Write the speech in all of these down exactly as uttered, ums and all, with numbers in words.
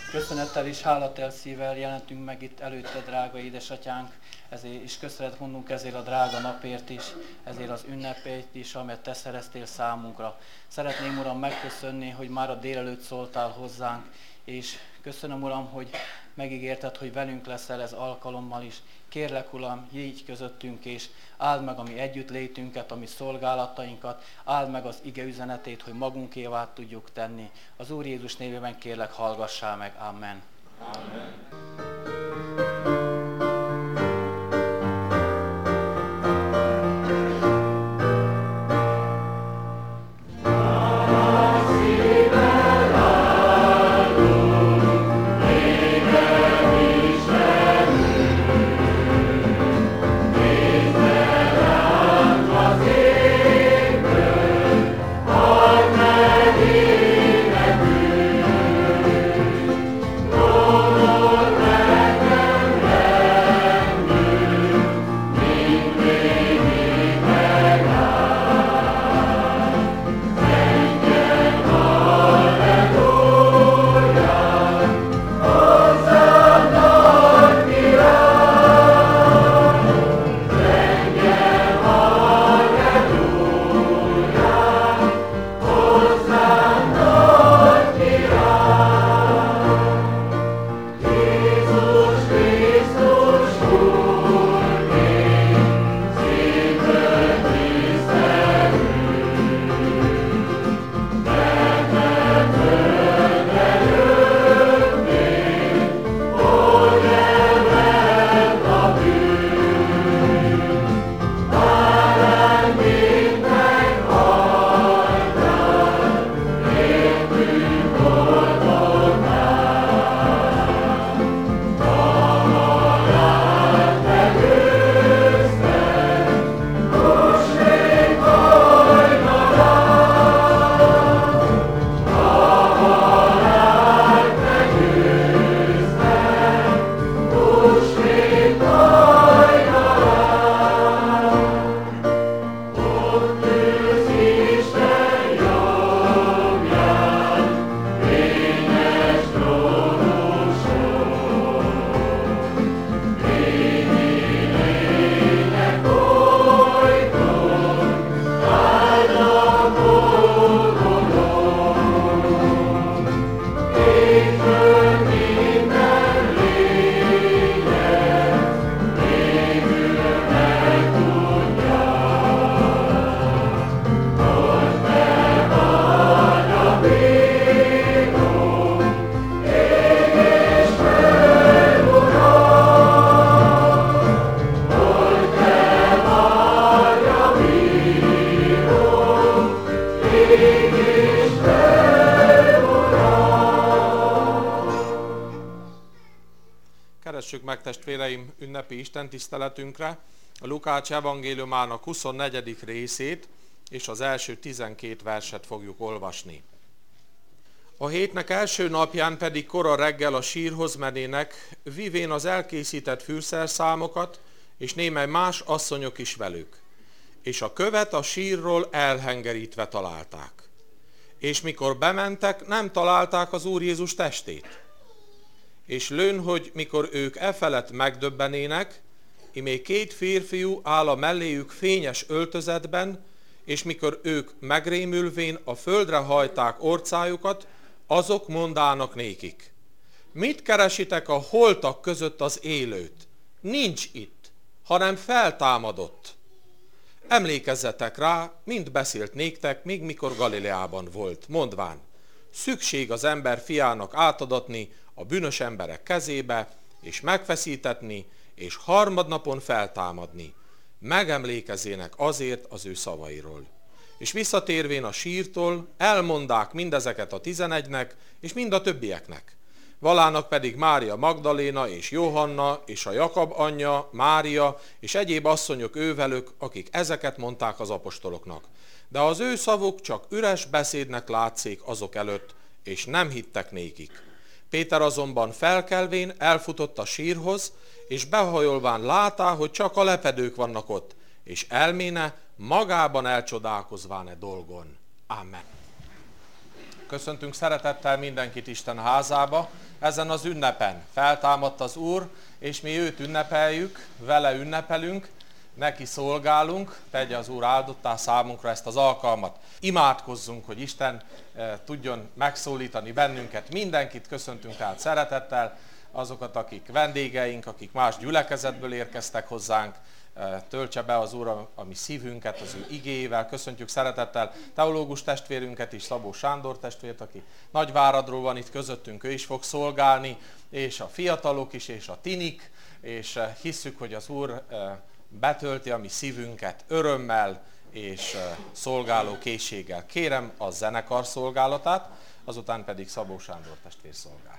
Köszönettel és hálatel szívvel jelentünk meg itt előtte, drága édesatyánk, ezért is köszönet mondunk ezért a drága napért is, ezért az ünnepét is, amelyet te szereztél számunkra. Szeretném, Uram, megköszönni, hogy már a délelőtt szóltál hozzánk, és köszönöm, Uram, hogy megígérted, hogy velünk leszel ez alkalommal is. Kérlek, Uram, így közöttünk, és áld meg a mi együttlétünket, a mi szolgálatainkat, áld meg az ige üzenetét, hogy magunkévá tudjuk tenni. Az Úr Jézus névében kérlek, hallgassál meg. Amen. Amen. Keressük meg, testvéreim, ünnepi istentiszteletünkre a Lukács evangéliumának huszonnegyedik részét és az első tizenkét verset fogjuk olvasni. A hétnek első napján pedig kora reggel a sírhoz menének, vivén az elkészített fűszerszámokat, és némely más asszonyok is velük. És a követ a sírról elhengerítve találták. És mikor bementek, nem találták az Úr Jézus testét. És lőn, hogy mikor ők e felett megdöbbenének, imé két férfiú áll a melléjük fényes öltözetben, és mikor ők megrémülvén a földre hajták orcájukat, azok mondának nékik: mit keresitek a holtak között az élőt? Nincs itt, hanem feltámadott. Emlékezzetek rá, mint beszélt néktek, még mikor Galileában volt, mondván: szükség az ember fiának átadatni a bűnös emberek kezébe, és megfeszítetni, és harmadnapon feltámadni. Megemlékezének azért az ő szavairól. És visszatérvén a sírtól, elmondák mindezeket a tizenegynek, és mind a többieknek. Valának pedig Mária Magdaléna és Johanna, és a Jakab anyja, Mária, és egyéb asszonyok ővelük, akik ezeket mondták az apostoloknak. De az ő szavuk csak üres beszédnek látszik azok előtt, és nem hittek nékik. Péter azonban felkelvén elfutott a sírhoz, és behajolván látá, hogy csak a lepedők vannak ott, és elméne magában elcsodálkozván e dolgon. Amen. Köszöntünk szeretettel mindenkit Isten házába. Ezen az ünnepen feltámadt az Úr, és mi őt ünnepeljük, vele ünnepelünk, neki szolgálunk, tegye az Úr áldottá számunkra ezt az alkalmat. Imádkozzunk, hogy Isten eh, tudjon megszólítani bennünket. Mindenkit köszöntünk tehát szeretettel, azokat, akik vendégeink, akik más gyülekezetből érkeztek hozzánk, töltse be az Úr a, a mi szívünket az ő igéjével. Köszöntjük szeretettel teológus testvérünket is, Szabó Sándor testvért, aki Nagyváradról van itt közöttünk, ő is fog szolgálni, és a fiatalok is, és a tinik, és hisszük, hogy az Úr betölti a mi szívünket örömmel és szolgáló készséggel. Kérem a zenekar szolgálatát, azután pedig Szabó Sándor testvér szolgál.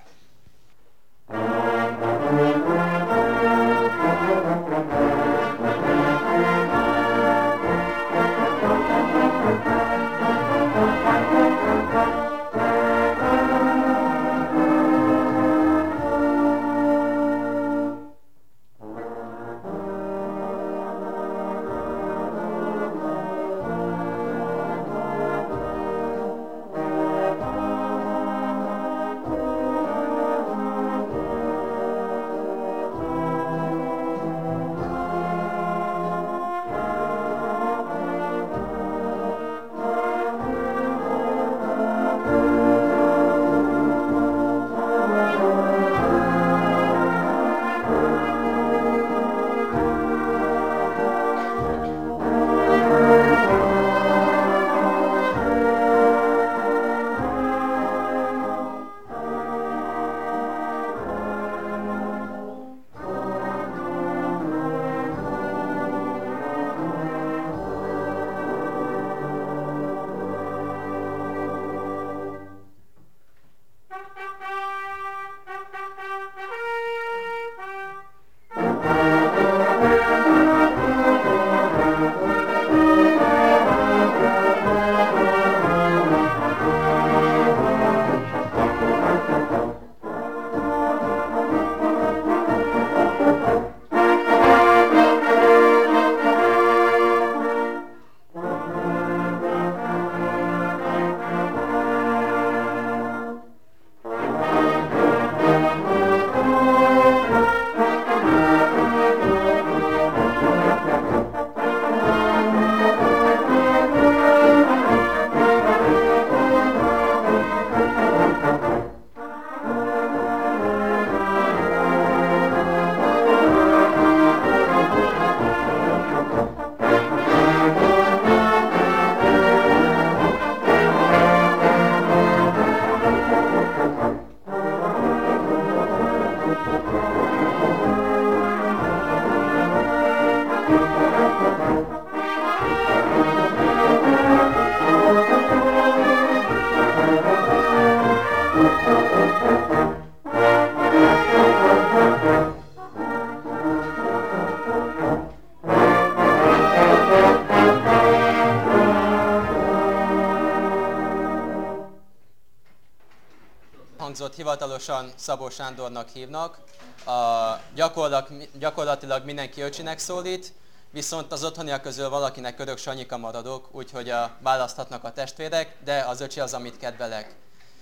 Hivatalosan Szabó Sándornak hívnak, a gyakorlat, gyakorlatilag mindenki öcsinek szólít, viszont az otthoniak közül valakinek örök Sanyika maradok, úgyhogy a, választhatnak a testvérek, de az öcsi az, amit kedvelek.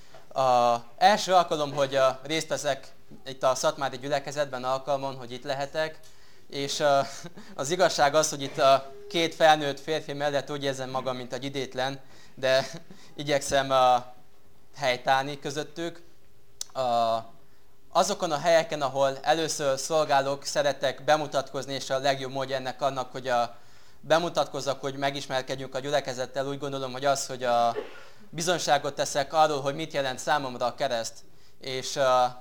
A első alkalom, hogy a, részt veszek itt a szatmári gyülekezetben alkalmon, hogy itt lehetek, és a, az igazság az, hogy itt a két felnőtt férfi mellett úgy érzem magam, mint egy idétlen, de igyekszem a, helytállni közöttük. A, azokon a helyeken, ahol először szolgálok, szeretek bemutatkozni, és a legjobb módja ennek annak, hogy a, bemutatkozzak, hogy megismerkedjünk a gyülekezettel. Úgy gondolom, hogy az, hogy a bizonyságot teszek arról, hogy mit jelent számomra a kereszt. És a,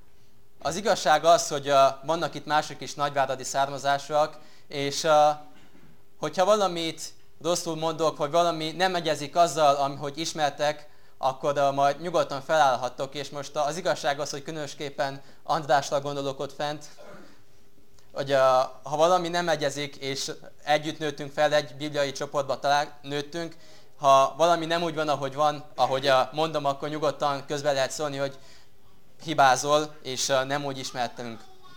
az igazság az, hogy a, vannak itt mások is nagyváradi származásúak, és a, hogyha valamit rosszul mondok, hogy valami nem egyezik azzal, hogy ismertek, akkor uh, majd nyugodtan felállhattok, és most az igazság az, hogy különösképpen Andrásra gondolok ott fent, hogy uh, ha valami nem egyezik, és együtt nőttünk fel, egy bibliai csoportba talál, nőttünk, ha valami nem úgy van, ahogy van, ahogy uh, mondom, akkor nyugodtan közbe lehet szólni, hogy hibázol, és uh, nem úgy ismertünk.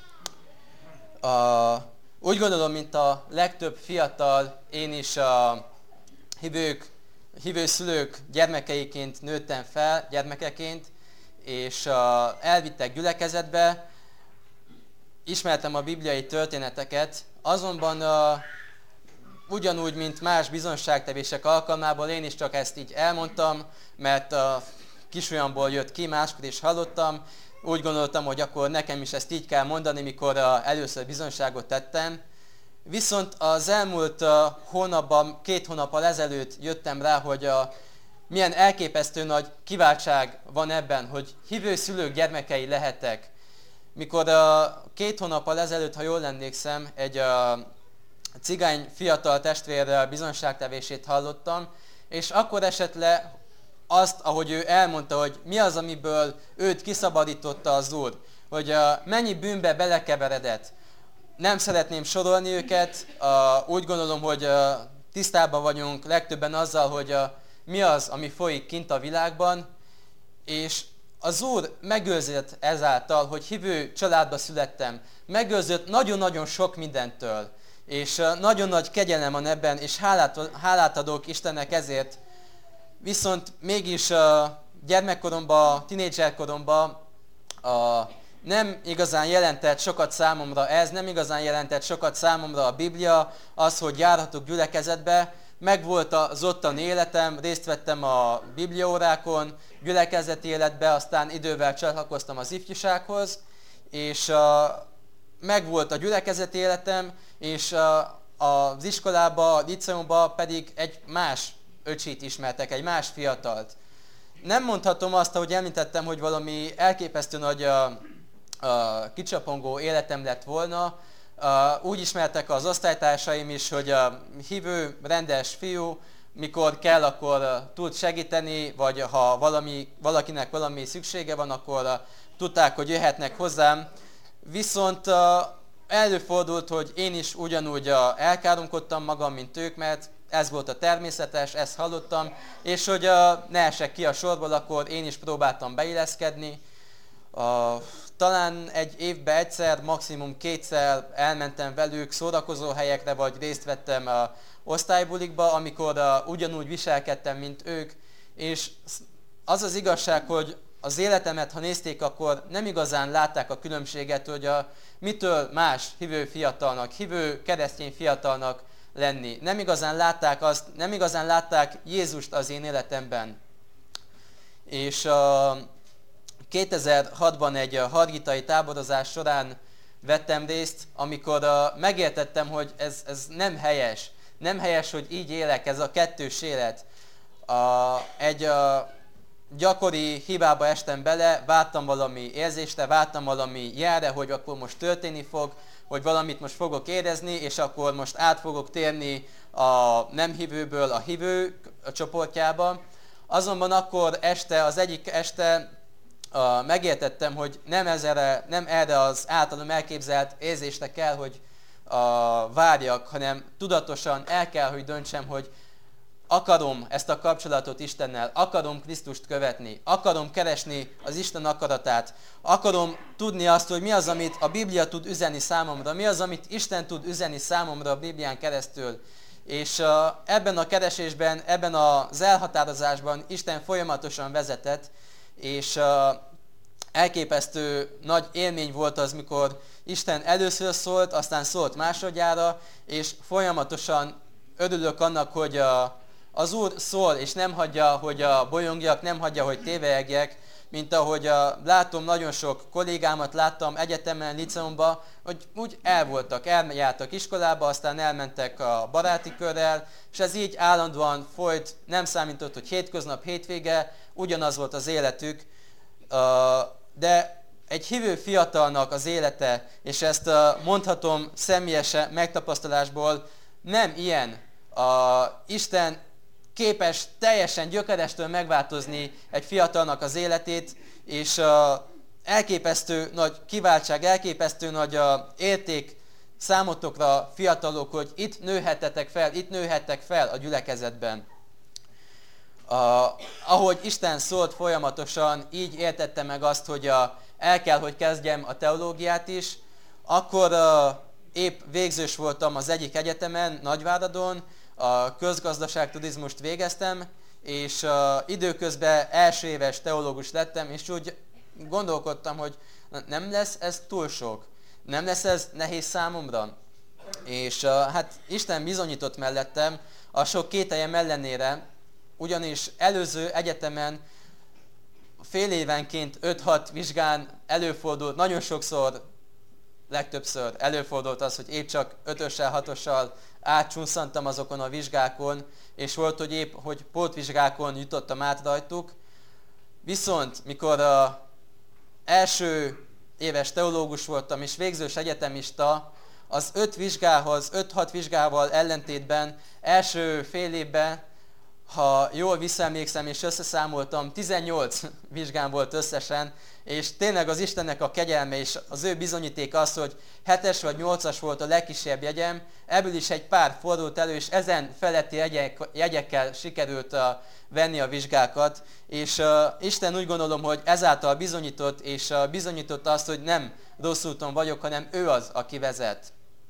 Uh, úgy gondolom, mint a legtöbb fiatal, én is uh, hívők, hívő szülők gyermekeiként nőttem fel, gyermekeként, és uh, elvittek gyülekezetbe, ismertem a bibliai történeteket, azonban uh, ugyanúgy, mint más bizonságtevések alkalmából, én is csak ezt így elmondtam, mert a kisujjamból jött ki, máskor is hallottam, úgy gondoltam, hogy akkor nekem is ezt így kell mondani, mikor uh, először bizonságot tettem. Viszont az elmúlt uh, hónapban, két hónappal ezelőtt jöttem rá, hogy uh, milyen elképesztő nagy kiváltság van ebben, hogy hívő szülők gyermekei lehetek. Mikor uh, két hónappal ezelőtt, ha jól emlékszem, egy uh, cigány fiatal testvér bizonságtevését hallottam, és akkor esett le azt, ahogy ő elmondta, hogy mi az, amiből őt kiszabadította az Úr, hogy uh, mennyi bűnbe belekeveredett. Nem szeretném sorolni őket, uh, úgy gondolom, hogy uh, tisztában vagyunk legtöbben azzal, hogy uh, mi az, ami folyik kint a világban, és az Úr megőrzött ezáltal, hogy hívő családba születtem. Megőrzött nagyon-nagyon sok mindentől, és uh, nagyon nagy kegyelem van ebben, és hálát, hálát adok Istennek ezért. Viszont mégis uh, gyermekkoromban, tinédzserkoromban uh, nem igazán jelentett sokat számomra ez, nem igazán jelentett sokat számomra a Biblia, az, hogy járhatok gyülekezetbe. Megvolt az ottani életem, részt vettem a bibliaórákon, gyülekezeti életbe, aztán idővel csatlakoztam az ifjúsághoz, és uh, megvolt a gyülekezeti életem, és uh, az iskolába, a liceumba pedig egy más öcsit ismertek, egy más fiatalt. Nem mondhatom azt, ahogy említettem, hogy valami elképesztő nagy uh, uh, kicsapongó életem lett volna. Uh, úgy ismertek az osztálytársaim is, hogy a hívő, rendes fiú, mikor kell, akkor uh, tud segíteni, vagy ha valami, valakinek valami szüksége van, akkor uh, tudták, hogy jöhetnek hozzám. Viszont uh, előfordult, hogy én is ugyanúgy uh, elkáromkodtam magam, mint ők, mert ez volt a természetes, ezt hallottam, és hogy uh, ne esek ki a sorból, akkor én is próbáltam beilleszkedni. Uh, talán egy évben egyszer, maximum kétszer elmentem velük szórakozó helyekre, vagy részt vettem uh, osztálybulikba, amikor uh, ugyanúgy viselkedtem, mint ők, és az az igazság, hogy az életemet, ha nézték, akkor nem igazán látták a különbséget, hogy a, mitől más hívő fiatalnak, hívő keresztény fiatalnak lenni. Nem igazán látták azt, nem igazán látták Jézust az én életemben. És uh, kétezer-hatban egy uh, hargitai táborozás során vettem részt, amikor uh, megértettem, hogy ez, ez nem helyes. Nem helyes, hogy így élek, ez a kettős élet. Uh, egy uh, gyakori hibába estem bele, vártam valami érzésre, vártam valami jelre, hogy akkor most történni fog, hogy valamit most fogok érezni, és akkor most át fogok térni a nem hívőből a hívő csoportjába. Azonban akkor este, az egyik este uh, megértettem, hogy nem, ezere, nem erre az általam elképzelt érzésre kell, hogy uh, várjak, hanem tudatosan el kell, hogy döntsem, hogy akarom ezt a kapcsolatot Istennel, akarom Krisztust követni, akarom keresni az Isten akaratát, akarom tudni azt, hogy mi az, amit a Biblia tud üzenni számomra, mi az, amit Isten tud üzenni számomra a Biblián keresztül. És uh, ebben a keresésben, ebben az elhatározásban Isten folyamatosan vezetett, és uh, elképesztő nagy élmény volt az, mikor Isten először szólt, aztán szólt másodjára, és folyamatosan örülök annak, hogy uh, az Úr szól, és nem hagyja, hogy a bolyongjak, nem hagyja, hogy tévejegjek, mint ahogy a, látom, nagyon sok kollégámat láttam egyetemen, liceumban, hogy úgy el voltak, eljártak iskolába, aztán elmentek a baráti körrel, és ez így állandóan folyt, nem számított, hogy hétköznap, hétvége, ugyanaz volt az életük, de egy hívő fiatalnak az élete, és ezt mondhatom személyes megtapasztalásból, nem ilyen. Isten képes teljesen gyökerestől megváltozni egy fiatalnak az életét, és uh, elképesztő nagy kiváltság, elképesztő nagy uh, érték számotokra, fiatalok, hogy itt nőhettetek fel, itt nőhettek fel a gyülekezetben. Uh, ahogy Isten szólt folyamatosan, így értette meg azt, hogy uh, el kell, hogy kezdjem a teológiát is. Akkor uh, épp végzős voltam az egyik egyetemen, Nagyváradon, a közgazdaságturizmust végeztem, és uh, időközben első éves teológus lettem, és úgy gondolkodtam, hogy nem lesz ez túl sok, nem lesz ez nehéz számomra. És uh, hát Isten bizonyított mellettem a sok kételjem ellenére, ugyanis előző egyetemen fél évenként öt-hat vizsgán előfordult, nagyon sokszor, legtöbbször előfordult az, hogy épp csak ötössel, hatossal átcsúszantam azokon a vizsgákon, és volt, hogy épp, hogy pótvizsgákon jutottam át rajtuk. Viszont, mikor a első éves teológus voltam, és végzős egyetemista, az öt vizsgához, öt-hat vizsgával ellentétben első fél évben, ha jól visszaemlékszem és összeszámoltam, tizennyolc vizsgám volt összesen, és tényleg az Istennek a kegyelme és az ő bizonyíték az, hogy hetes vagy nyolcas volt a legkisebb jegyem, ebből is egy pár fordult elő, és ezen feletti jegyek, jegyekkel sikerült uh, venni a vizsgákat, és uh, Isten úgy gondolom, hogy ezáltal bizonyított, és uh, bizonyított azt, hogy nem rossz úton vagyok, hanem ő az, aki vezet.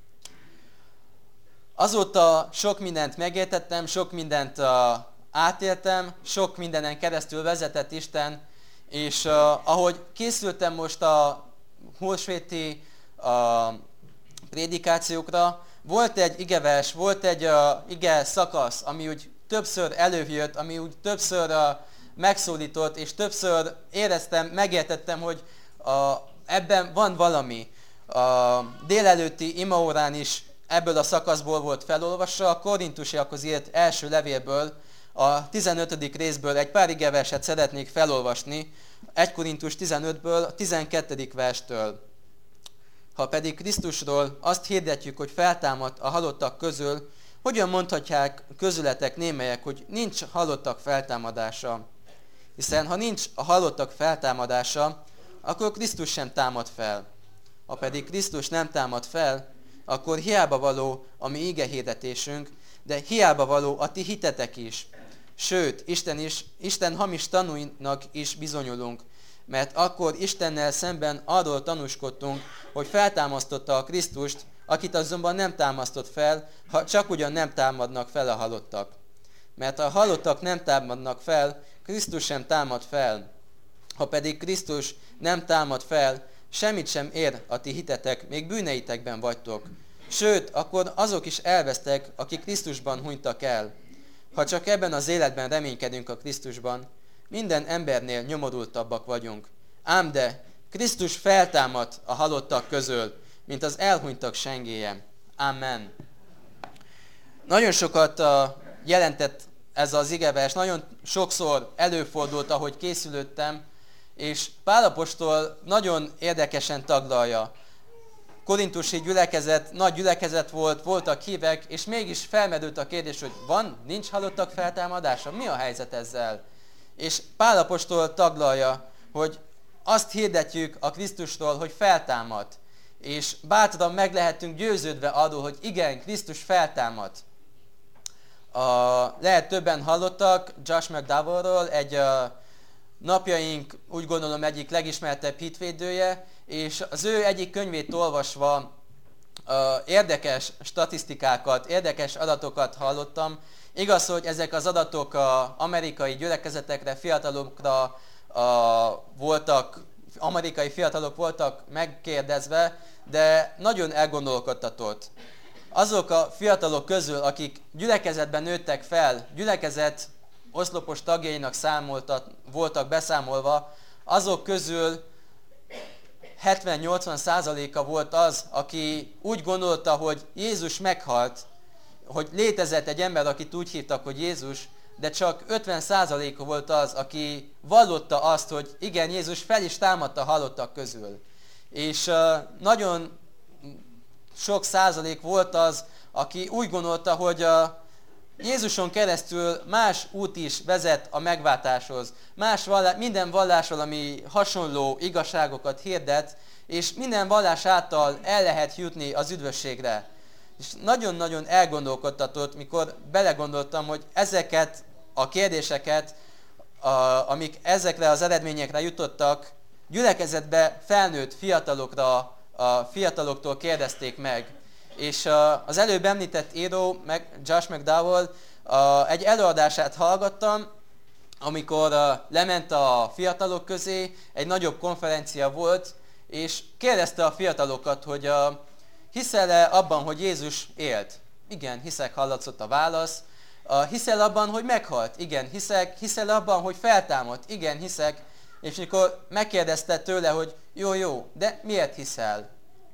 Azóta sok mindent megértettem, sok mindent uh, átéltem, sok mindenen keresztül vezetett Isten, és uh, ahogy készültem most a húsvéti uh, prédikációkra, volt egy igevers, volt egy uh, ige szakasz, ami úgy többször előjött, ami úgy többször uh, megszólított, és többször éreztem, megértettem, hogy uh, ebben van valami. A délelőtti imaórán is ebből a szakaszból volt felolvasva, a korintusiakhoz írt első levélből, a tizenötödik részből egy pár igeverset szeretnék felolvasni, egy Korintus tizenötből, a tizenkettedik verstől. Ha pedig Krisztusról azt hirdetjük, hogy feltámadt a halottak közül, hogyan mondhatják közületek némelyek, hogy nincs halottak feltámadása? Hiszen ha nincs a halottak feltámadása, akkor Krisztus sem támad fel. Ha pedig Krisztus nem támad fel, akkor hiába való a mi igehirdetésünk, de hiába való a ti hitetek is. Sőt, Isten, is, Isten hamis tanúinak is bizonyulunk, mert akkor Istennel szemben arról tanúskodtunk, hogy feltámasztotta a Krisztust, akit azonban nem támasztott fel, ha csak ugyan nem támadnak fel a halottak. Mert ha a halottak nem támadnak fel, Krisztus sem támad fel. Ha pedig Krisztus nem támad fel, semmit sem ér a ti hitetek, még bűneitekben vagytok. Sőt, akkor azok is elvesztek, akik Krisztusban hunytak el. Ha csak ebben az életben reménykedünk a Krisztusban, minden embernél nyomorultabbak vagyunk. Ám de Krisztus feltámadt a halottak közül, mint az elhunytak sengélye. Amen. Nagyon sokat uh, jelentett ez az igevers, nagyon sokszor előfordult, ahogy készülődtem, és Pál apostol nagyon érdekesen taglalja. Korintusi gyülekezet, nagy gyülekezet volt, voltak hívek, és mégis felmerült a kérdés, hogy van, nincs halottak feltámadása? Mi a helyzet ezzel? És Pál apostol taglalja, hogy azt hirdetjük a Krisztusról, hogy feltámad. És bátran meg lehetünk győződve arról, hogy igen, Krisztus feltámad. A, lehet többen hallottak Josh McDowellról, egy a, napjaink úgy gondolom egyik legismertebb hitvédője, és az ő egyik könyvét olvasva uh, érdekes statisztikákat, érdekes adatokat hallottam. Igaz, hogy ezek az adatok az amerikai gyülekezetekre, fiatalokra uh, voltak, amerikai fiatalok voltak megkérdezve, de nagyon elgondolkodtatott. Azok a fiatalok közül, akik gyülekezetben nőttek fel, gyülekezet oszlopos tagjainak számoltat, voltak beszámolva, azok közül hetven-nyolcvan százaléka volt az, aki úgy gondolta, hogy Jézus meghalt, hogy létezett egy ember, akit úgy hívtak, hogy Jézus, de csak ötven százaléka volt az, aki vallotta azt, hogy igen, Jézus fel is támadta a halottak közül. És uh, nagyon sok százalék volt az, aki úgy gondolta, hogy uh, Jézuson keresztül más út is vezet a megváltáshoz. Más vallás, minden vallásról, ami hasonló igazságokat hirdet, és minden vallás által el lehet jutni az üdvösségre. És nagyon-nagyon elgondolkodtatott, mikor belegondoltam, hogy ezeket a kérdéseket, a, amik ezekre az eredményekre jutottak, gyülekezetbe felnőtt fiatalokra, a fiataloktól kérdezték meg. És az előbb említett író, Josh McDowell, egy előadását hallgattam, amikor uh, lement a fiatalok közé, egy nagyobb konferencia volt, és kérdezte a fiatalokat, hogy uh, hiszel-e abban, hogy Jézus élt? Igen, hiszek, hallatszott a válasz. Uh, hiszel abban, hogy meghalt? Igen, hiszek. Hiszel abban, hogy feltámadt? Igen, hiszek. És mikor megkérdezte tőle, hogy jó, jó, de miért hiszel?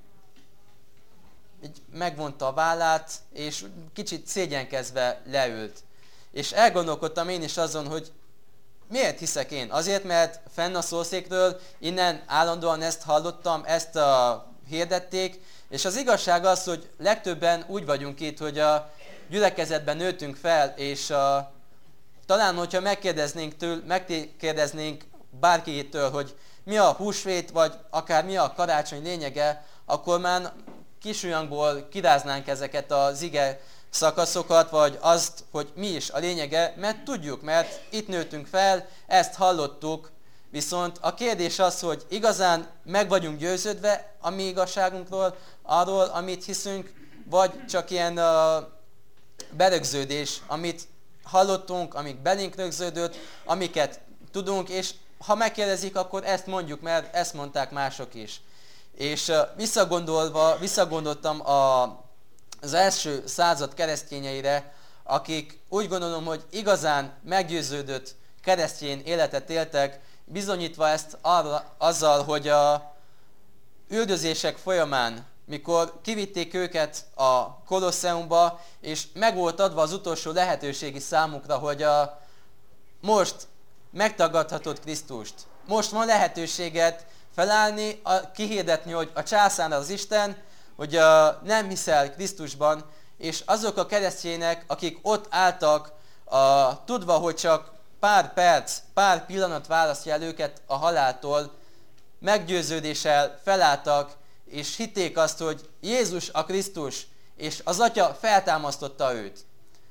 Így megvonta a vállát, és kicsit szégyenkezve leült. És elgondolkodtam én is azon, hogy miért hiszek én? Azért, mert fenn a szószékről innen állandóan ezt hallottam, ezt a hirdették, és az igazság az, hogy legtöbben úgy vagyunk itt, hogy a gyülekezetben nőttünk fel, és a, talán, hogyha megkérdeznénk, től, megkérdeznénk bárkitől, hogy mi a húsvét, vagy akár mi a karácsony lényege, akkor már kisujjangból kiráznánk ezeket az ige szakaszokat, vagy azt, hogy mi is a lényege, mert tudjuk, mert itt nőttünk fel, ezt hallottuk, viszont a kérdés az, hogy igazán meg vagyunk győződve a mi igazságunkról, arról, amit hiszünk, vagy csak ilyen uh, berögződés, amit hallottunk, amik belénk rögződött, amiket tudunk, és ha megkérdezik, akkor ezt mondjuk, mert ezt mondták mások is. És uh, visszagondolva, visszagondoltam a, az első század keresztényeire, akik úgy gondolom, hogy igazán meggyőződött keresztény életet éltek, bizonyítva ezt arra, azzal, hogy a üldözések folyamán, mikor kivitték őket a Kolosseumba, és meg volt adva az utolsó lehetőségi számukra, hogy a, most megtagadhatod Krisztust. Most van lehetőséged felállni, a, kihirdetni, hogy a császár az Isten, hogy a, nem hiszel Krisztusban, és azok a keresztények, akik ott álltak, a, tudva, hogy csak pár perc, pár pillanat választja el őket a haláltól, meggyőződéssel felálltak, és hitték azt, hogy Jézus a Krisztus, és az Atya feltámasztotta őt.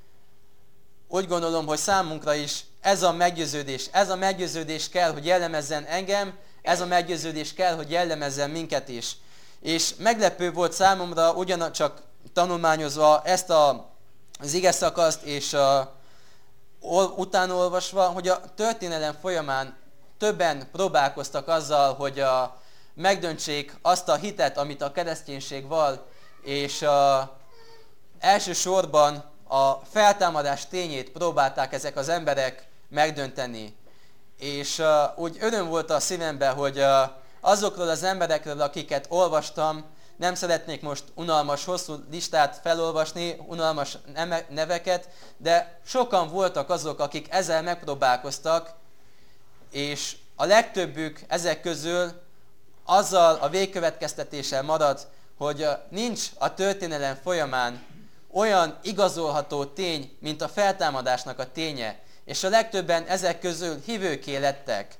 Úgy gondolom, hogy számunkra is ez a meggyőződés, ez a meggyőződés kell, hogy jellemezzen engem, ez a meggyőződés kell, hogy jellemezzen minket is. És meglepő volt számomra, ugyancsak tanulmányozva ezt a, az ige szakaszt, és a, utána olvasva, hogy a történelem folyamán többen próbálkoztak azzal, hogy a, megdöntsék azt a hitet, amit a kereszténység val, és a, elsősorban a feltámadás tényét próbálták ezek az emberek megdönteni. És uh, úgy öröm volt a szívemben, hogy uh, azokról az emberekről, akiket olvastam, nem szeretnék most unalmas, hosszú listát felolvasni, unalmas neveket, de sokan voltak azok, akik ezzel megpróbálkoztak, és a legtöbbük ezek közül azzal a végkövetkeztetéssel marad, hogy nincs a történelem folyamán olyan igazolható tény, mint a feltámadásnak a ténye, és a legtöbben ezek közül hívőké lettek.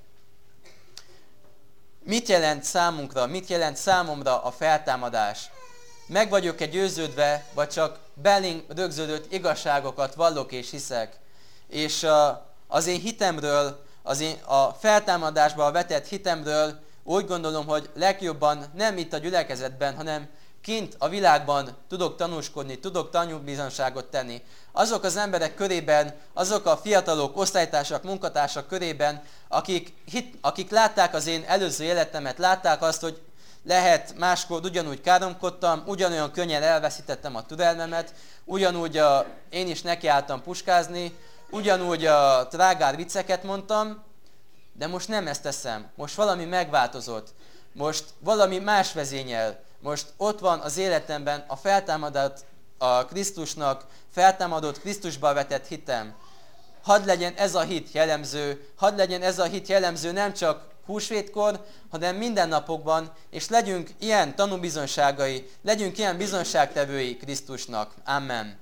Mit jelent számunkra, mit jelent számomra a feltámadás? Meg vagyok-e győződve, vagy csak belénk rögződött igazságokat vallok és hiszek? És az én hitemről, az én a feltámadásba vetett hitemről úgy gondolom, hogy legjobban nem itt a gyülekezetben, hanem kint a világban tudok tanúskodni, tudok tanúbizonyságot tenni. Azok az emberek körében, azok a fiatalok, osztálytársak, munkatársak körében, akik, hit, akik látták az én előző életemet, látták azt, hogy lehet máskor ugyanúgy káromkodtam, ugyanolyan könnyen elveszítettem a türelmemet, ugyanúgy a, én is nekiálltam puskázni, ugyanúgy a trágár vicceket mondtam, de most nem ezt teszem. Most valami megváltozott. Most valami más vezényel. Most ott van az életemben a feltámadott a Krisztusnak, feltámadott Krisztusba vetett hitem. Hadd legyen ez a hit jellemző, hadd legyen ez a hit jellemző nem csak húsvétkor, hanem minden napokban, és legyünk ilyen tanúbizonyságai, legyünk ilyen bizonyságtevői Krisztusnak. Amen.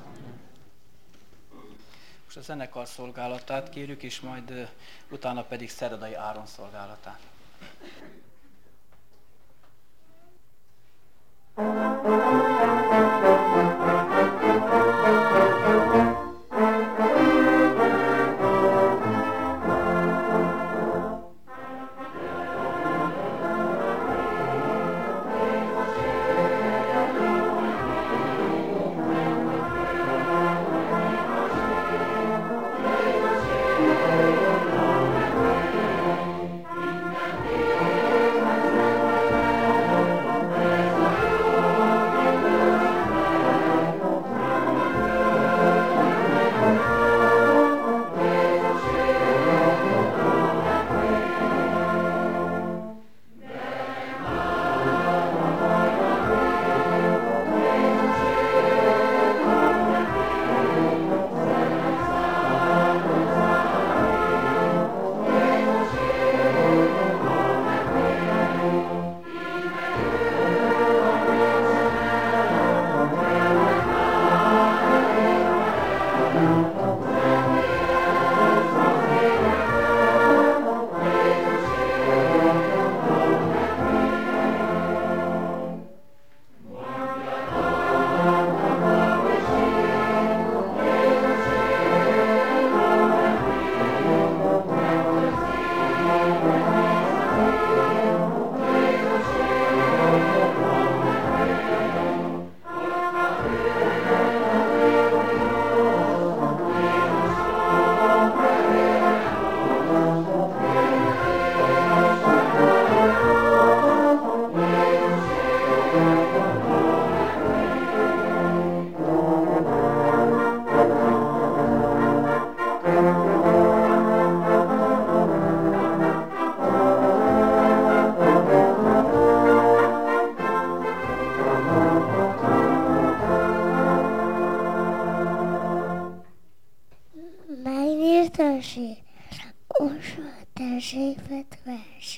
Most a zenekar szolgálatát kérjük, és majd uh, utána pedig Szeredai Áron szolgálatát. Thank you.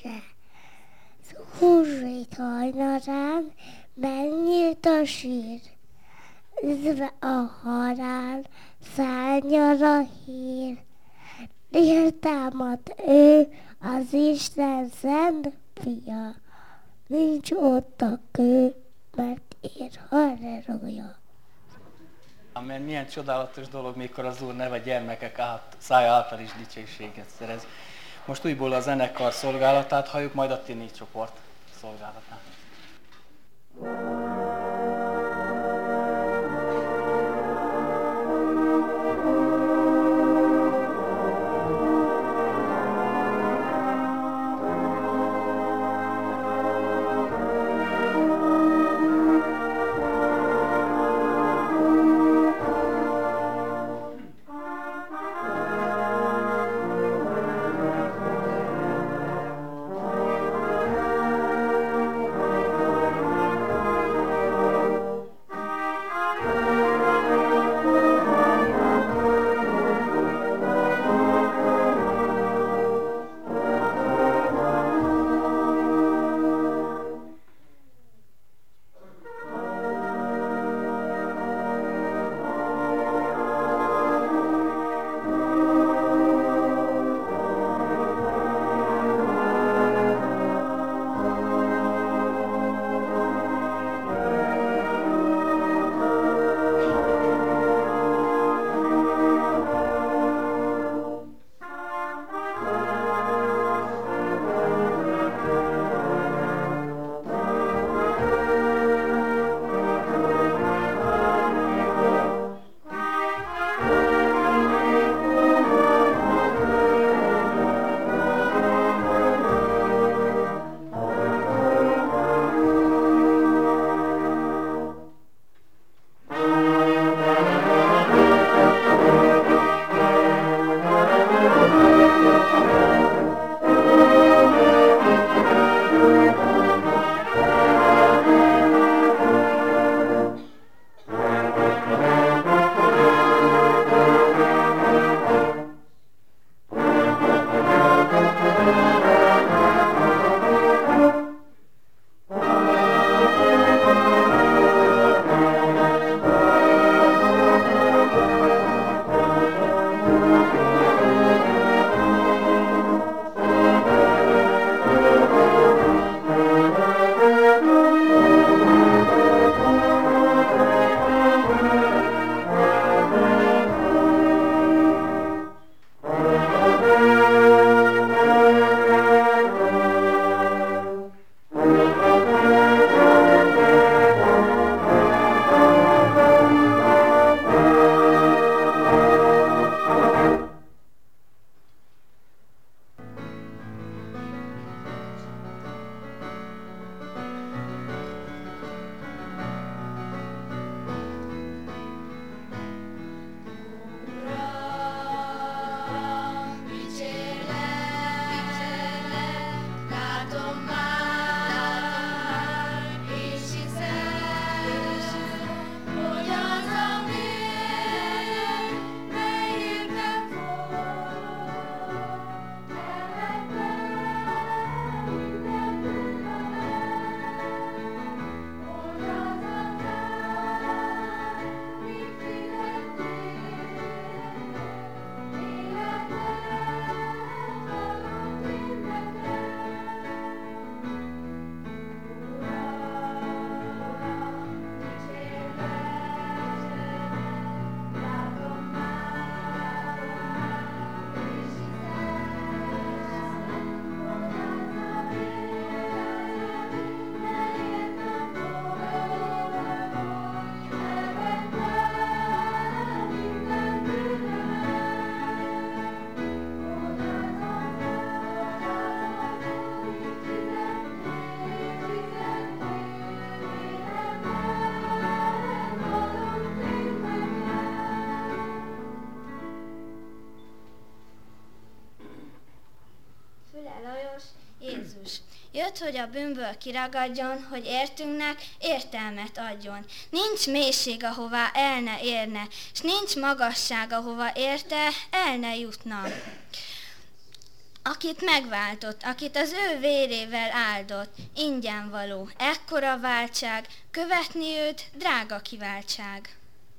mese. Húsvét hajnalán megnyílt a sír, üzve a halál, szárnyal a hír. Dél támad ő, az Isten szent fia, nincs ott a kő, mert ér halleluja. Amen. Milyen csodálatos dolog, mikor az Úr neve gyermekek át, szája által is dicsőséget szerez. Most újból a zenekar szolgálatát halljuk, majd a tini csoport szolgálatát. Jött, hogy a bűnből kiragadjon, hogy értünknek értelmet adjon. Nincs mélység, ahová el ne érne, s nincs magasság, ahova érte, el ne jutna. akit megváltott, akit az ő vérével áldott, ingyen való, ekkora váltság, követni őt drága kiváltság.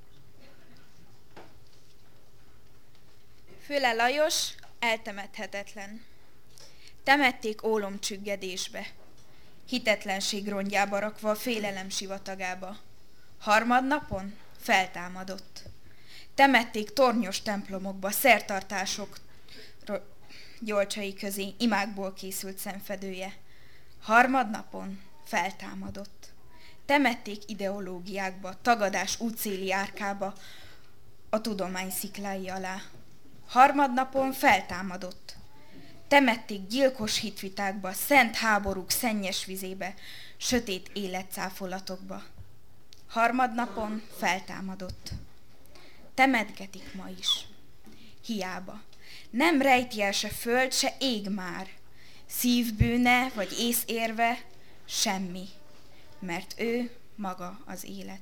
Füle Lajos eltemethetetlen. Temették ólomcsüggedésbe, hitetlenség rongyába rakva a félelem sivatagába. Harmadnapon feltámadott. Temették tornyos templomokba, szertartások gyolcsai közé imákból készült szemfedője. Harmadnapon feltámadott. Temették ideológiákba, tagadás útszéli árkába, a tudomány sziklái alá. Harmadnapon feltámadott. Temették gyilkos hitvitákba, szent háborúk szennyes vizébe, sötét életcáfolatokba. Harmadnapon feltámadott. Temetgetik ma is. Hiába. Nem rejti el se föld, se ég már. Szívbűne vagy észérve semmi, mert ő maga az élet.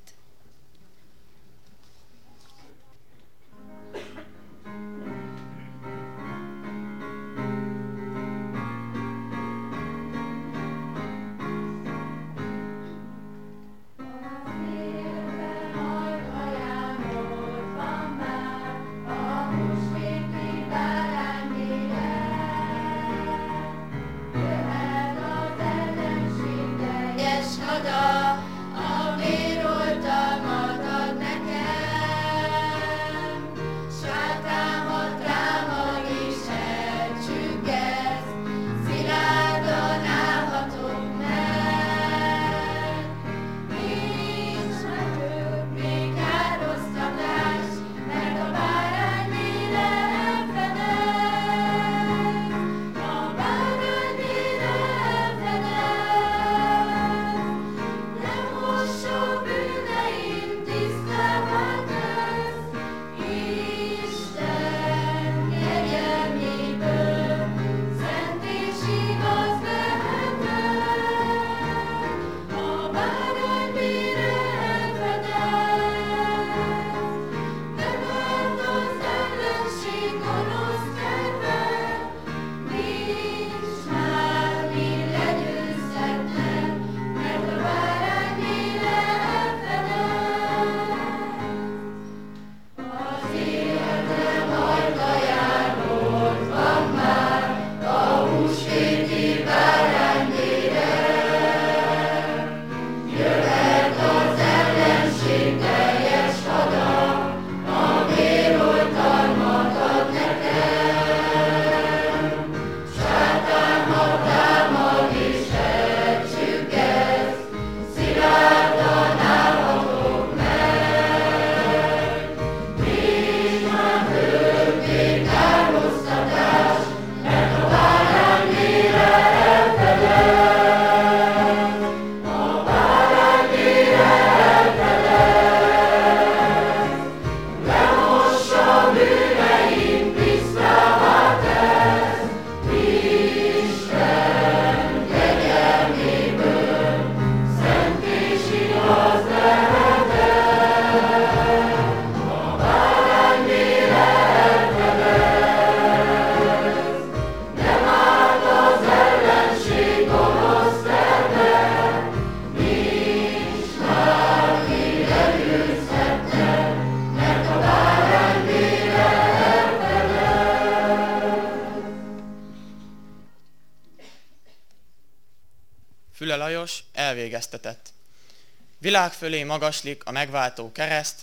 Füle Lajos elvégeztetett. Világ fölé magaslik a megváltó kereszt,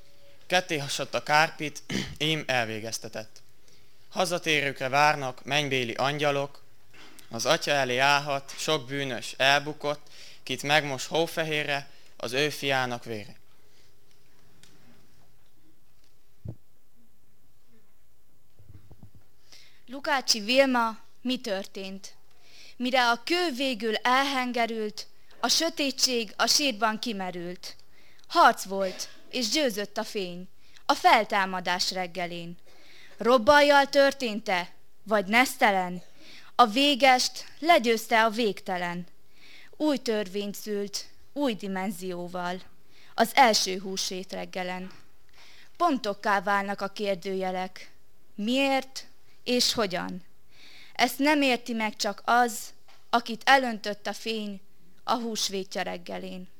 ketté hasadt a kárpit, ím elvégeztetett. Hazatérőkre várnak mennybéli angyalok, az atya elé állhat sok bűnös elbukott, kit megmos hófehérre az ő fiának vére. Lukácsi Vilma, mi történt? Mire a kő végül elhengerült, a sötétség a sírban kimerült. Harc volt, és győzött a fény, a feltámadás reggelén. Robbanjal történt-e, vagy nesztelen? A végest legyőzte a végtelen. Új törvény szült, új dimenzióval, az első húsvét reggelen. Pontokká válnak a kérdőjelek. Miért és hogyan? Ezt nem érti meg csak az, akit elöntött a fény a húsvétja reggelén.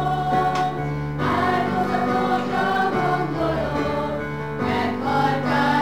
Áldozatokra gondolok, meghaltál.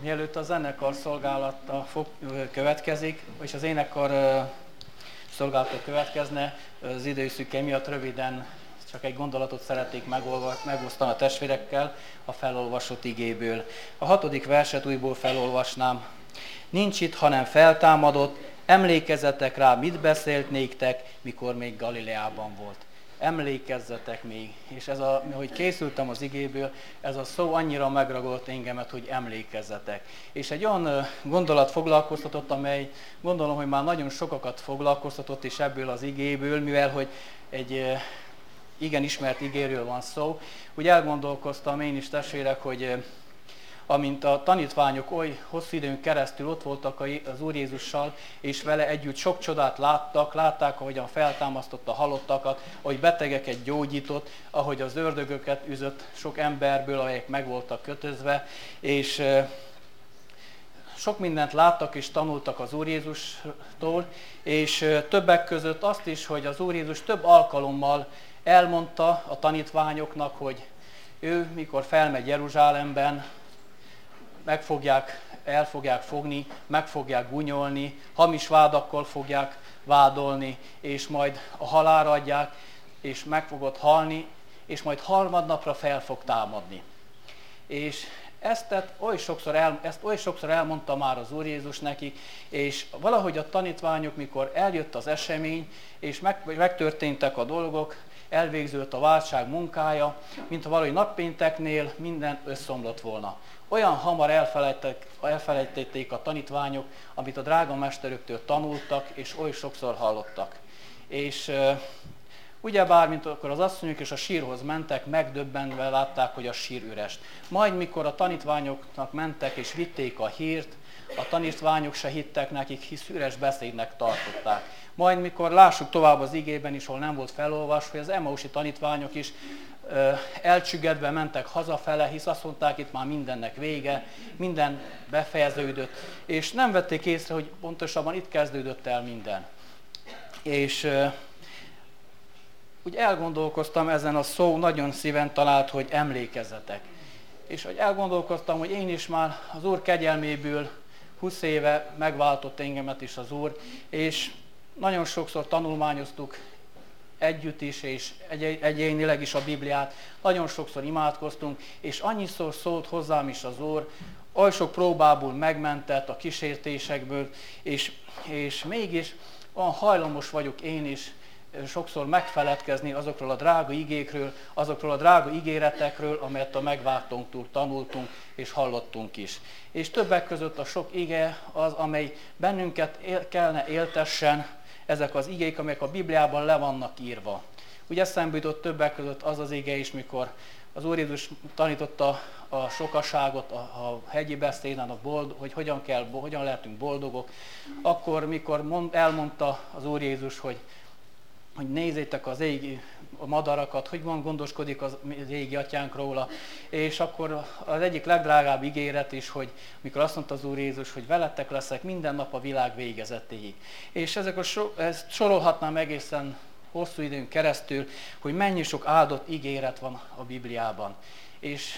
Mielőtt a zenekar szolgálata fog, következik, és az énekkar szolgálata következne, az időszüke miatt röviden csak egy gondolatot szeretnék megosztani a testvérekkel a felolvasott igéből. A hatodik verset újból felolvasnám. Nincs itt, hanem feltámadott, emlékezzetek rá, mit beszélt néktek, mikor még Galileában volt. Emlékezzetek még. És ez a, hogy készültem az igéből, ez a szó annyira megragadt engemet, hogy emlékezzetek. És egy olyan gondolat foglalkoztatott, amely gondolom, hogy már nagyon sokakat foglalkoztatott is ebből az igéből, mivel hogy egy igen ismert igéről van szó. Úgy elgondolkoztam én is, testvérek, hogy amint a tanítványok oly hosszú időn keresztül ott voltak az Úr Jézussal, és vele együtt sok csodát láttak, látták, ahogyan feltámasztotta halottakat, ahogy betegeket gyógyított, ahogy az ördögöket üzött sok emberből, amelyek meg voltak kötözve, és sok mindent láttak és tanultak az Úr Jézustól, és többek között azt is, hogy az Úr Jézus több alkalommal elmondta a tanítványoknak, hogy ő, mikor felmegy Jeruzsálemben, meg fogják, el fogják fogni, meg fogják gúnyolni, hamis vádakkal fogják vádolni, és majd a halálra adják, és meg fogod halni, és majd harmadnapra fel fog támadni. És ezt, oly sokszor el, ezt oly sokszor elmondta már az Úr Jézus nekik, és valahogy a tanítványok, mikor eljött az esemény, és meg, megtörténtek a dolgok, elvégződött a váltság munkája, mint ha valahogy nappénteknél minden összeomlott volna. Olyan hamar elfelejtették a tanítványok, amit a drága mesterüktől tanultak, és oly sokszor hallottak. És uh, ugyebár, mint akkor az asszonyok és a sírhoz mentek, megdöbbenve látták, hogy a sír üres. Majd, mikor a tanítványoknak mentek és vitték a hírt, a tanítványok se hittek nekik, hisz üres beszédnek tartották. Majd, mikor lássuk tovább az igében is, hol nem volt felolvasva, hogy az Emmausi tanítványok is ö, elcsüggedve mentek hazafele, hisz azt mondták, itt már mindennek vége, minden befejeződött, és nem vették észre, hogy pontosabban itt kezdődött el minden. És ö, úgy elgondolkoztam ezen a szó, nagyon szíven talált, hogy emlékezzetek. És hogy elgondolkoztam, hogy én is már az Úr kegyelméből húsz éve megváltott engemet is az Úr, és nagyon sokszor tanulmányoztuk együtt is, és egy- egyénileg is a Bibliát, nagyon sokszor imádkoztunk, és annyiszor szólt hozzám is az Úr, oly sok próbából megmentett a kísértésekből, és, és mégis olyan hajlamos vagyok én is sokszor megfeledkezni azokról a drága igékről, azokról a drága ígéretekről, amelyet a megváltónktól tanultunk és hallottunk is. És többek között a sok ige az, amely bennünket él, kellene éltessen, ezek az igék, amelyek a Bibliában le vannak írva. Ugye eszembe jutott többek között az az ige is, mikor az Úr Jézus tanította a sokaságot, a, a hegyi beszéden, a boldog, hogy hogyan, kell, hogyan lehetünk boldogok, akkor, mikor mond, elmondta az Úr Jézus, hogy hogy nézzétek az égi a madarakat, hogy van gondoskodik az égi atyánk róla, és akkor az egyik legdrágább ígéret is, hogy mikor azt mondta az Úr Jézus, hogy veletek leszek minden nap a világ végezetéig. És ezek a so, ezt sorolhatnám egészen hosszú időn keresztül, hogy mennyi sok áldott ígéret van a Bibliában. És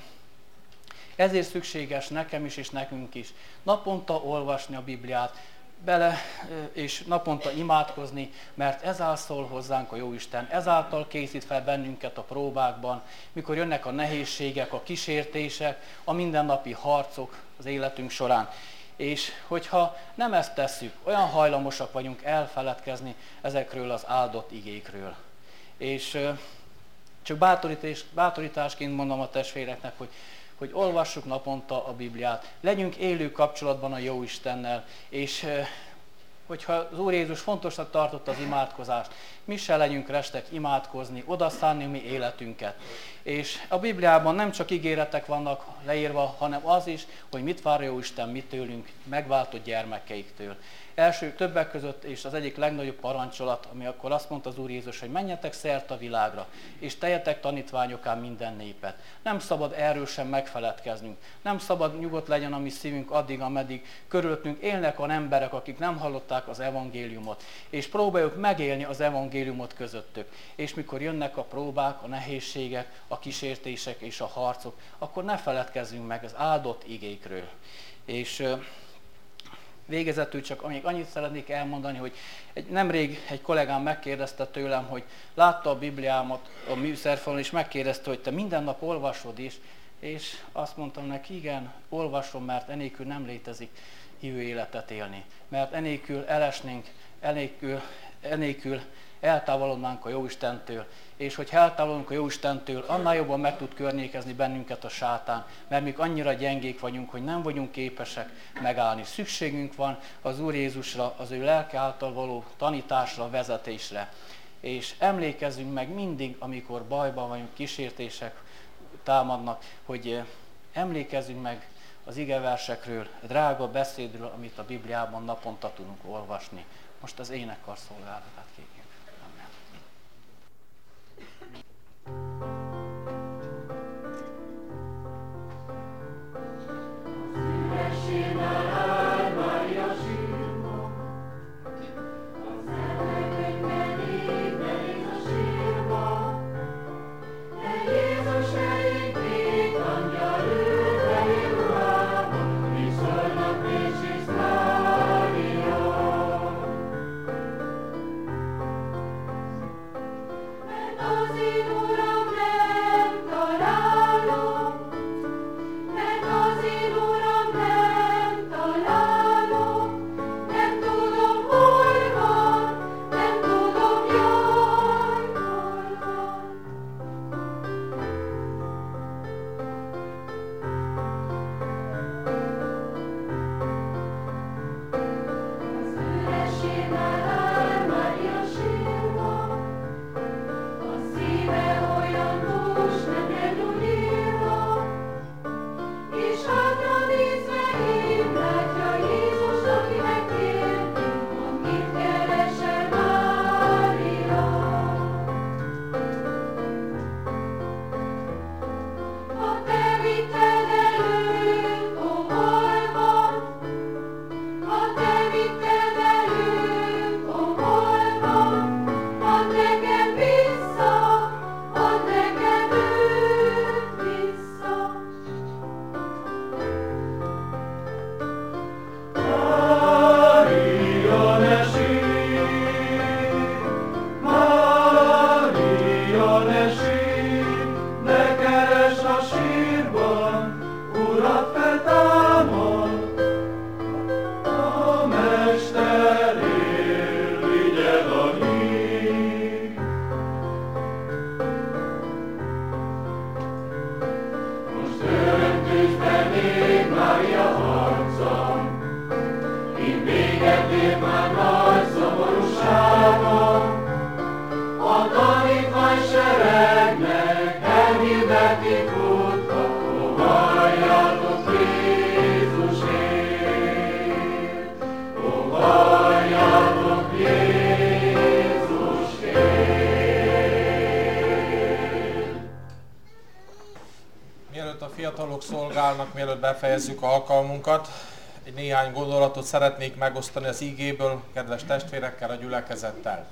ezért szükséges nekem is és nekünk is naponta olvasni a Bibliát, bele és naponta imádkozni, mert ezáltal szól hozzánk a Jóisten, ezáltal készít fel bennünket a próbákban, mikor jönnek a nehézségek, a kísértések, a mindennapi harcok az életünk során. És hogyha nem ezt tesszük, olyan hajlamosak vagyunk elfeledkezni ezekről az áldott igékről. És csak bátorítás, bátorításként mondom a testvéreknek, hogy hogy olvassuk naponta a Bibliát, legyünk élő kapcsolatban a Jóistennel, és hogyha az Úr Jézus fontosnak tartott az imádkozást, mi se legyünk restek imádkozni, odaszánni mi életünket. És a Bibliában nem csak ígéretek vannak leírva, hanem az is, hogy mit vár a Jóisten mi tőlünk, megváltott gyermekeiktől. Első többek között, és az egyik legnagyobb parancsolat, ami akkor azt mondta az Úr Jézus, hogy menjetek szert a világra, és teljetek tanítványokká minden népet. Nem szabad erről sem megfeledkeznünk. Nem szabad nyugodt legyen a mi szívünk addig, ameddig körülöttünk élnek olyan emberek, akik nem hallották hallották az evangéliumot, és próbáljuk megélni az evangéliumot közöttük. És mikor jönnek a próbák, a nehézségek, a kísértések és a harcok, akkor ne feledkezzünk meg az áldott igékről. És végezetül csak még annyit szeretnék elmondani, hogy egy, nemrég egy kollégám megkérdezte tőlem, hogy látta a Bibliámat a műszerfalon, és megkérdezte, hogy te minden nap olvasod is, és azt mondtam neki, igen, olvasom, mert enélkül nem létezik hívő életet élni. Mert enélkül elesnénk, enélkül, enélkül eltávolodnánk a Jóistentől, és hogyha eltávolodunk a Jóistentől, annál jobban meg tud környékezni bennünket a sátán, mert mi annyira gyengék vagyunk, hogy nem vagyunk képesek megállni. Szükségünk van az Úr Jézusra, az ő lelke által való tanításra, vezetésre. És emlékezzünk meg mindig, amikor bajban vagyunk, kísértések támadnak, hogy emlékezzünk meg az igeversekről, a drága beszédről, amit a Bibliában naponta tudunk olvasni. Most az énekkar szolgálatát kérjük. Amen. Mielőtt befejezzük alkalmunkat, egy néhány gondolatot szeretnék megosztani az ígéből, kedves testvérekkel, a gyülekezettel.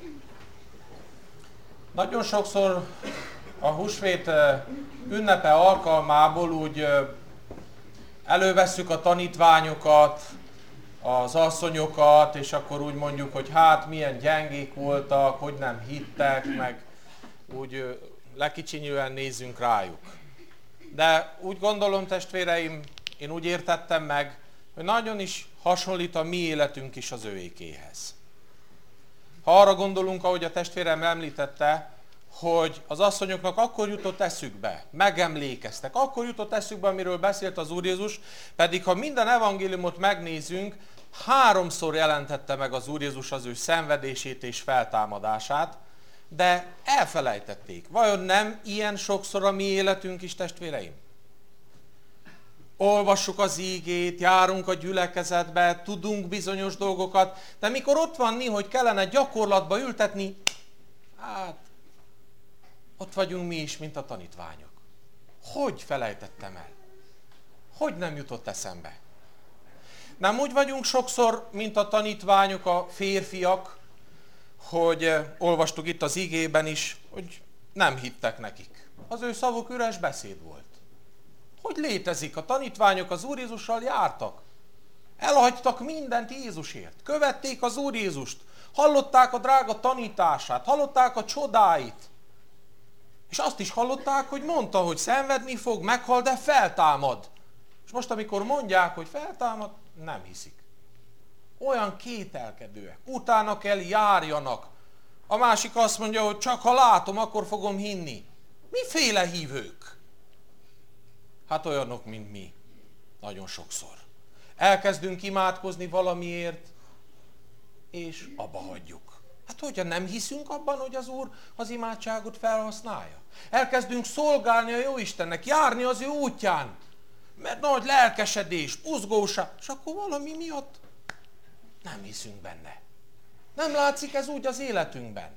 Nagyon sokszor a húsvét ünnepe alkalmából úgy elővesszük a tanítványokat, az asszonyokat, és akkor úgy mondjuk, hogy hát milyen gyengék voltak, hogy nem hittek, meg úgy lekicsinyűen nézzünk rájuk. De úgy gondolom, testvéreim, én úgy értettem meg, hogy nagyon is hasonlít a mi életünk is az övékéhez. Ha arra gondolunk, ahogy a testvérem említette, hogy az asszonyoknak akkor jutott eszükbe, megemlékeztek, akkor jutott eszükbe, amiről beszélt az Úr Jézus, pedig ha minden evangéliumot megnézünk, háromszor jelentette meg az Úr Jézus az ő szenvedését és feltámadását, de elfelejtették. Vajon nem ilyen sokszor a mi életünk is, testvéreim? Olvassuk az ígét, járunk a gyülekezetbe, tudunk bizonyos dolgokat, de mikor ott van mi, hogy kellene gyakorlatba ültetni, hát ott vagyunk mi is, mint a tanítványok. Hogy felejtettem el? Hogy nem jutott eszembe? Nem úgy vagyunk sokszor, mint a tanítványok, a férfiak, hogy olvastuk itt az igében is, hogy nem hittek nekik. Az ő szavuk üres beszéd volt. Hogy létezik? A tanítványok az Úr Jézussal jártak. Elhagytak mindent Jézusért. Követték az Úr Jézust. Hallották a drága tanítását. Hallották a csodáit. És azt is hallották, hogy mondta, hogy szenvedni fog, meghal, de feltámad. És most, amikor mondják, hogy feltámad, nem hiszik. Olyan kételkedőek. Utána kell járjanak. A másik azt mondja, hogy csak ha látom, akkor fogom hinni. Miféle hívők? Hát olyanok, mint mi. Nagyon sokszor. Elkezdünk imádkozni valamiért, és abba hagyjuk. Hát hogyha nem hiszünk abban, hogy az Úr az imádságot felhasználja. Elkezdünk szolgálni a Jóistennek, járni az ő útján, mert nagy lelkesedés, buzgóság, és akkor valami miatt nem hiszünk benne. Nem látszik ez úgy az életünkben.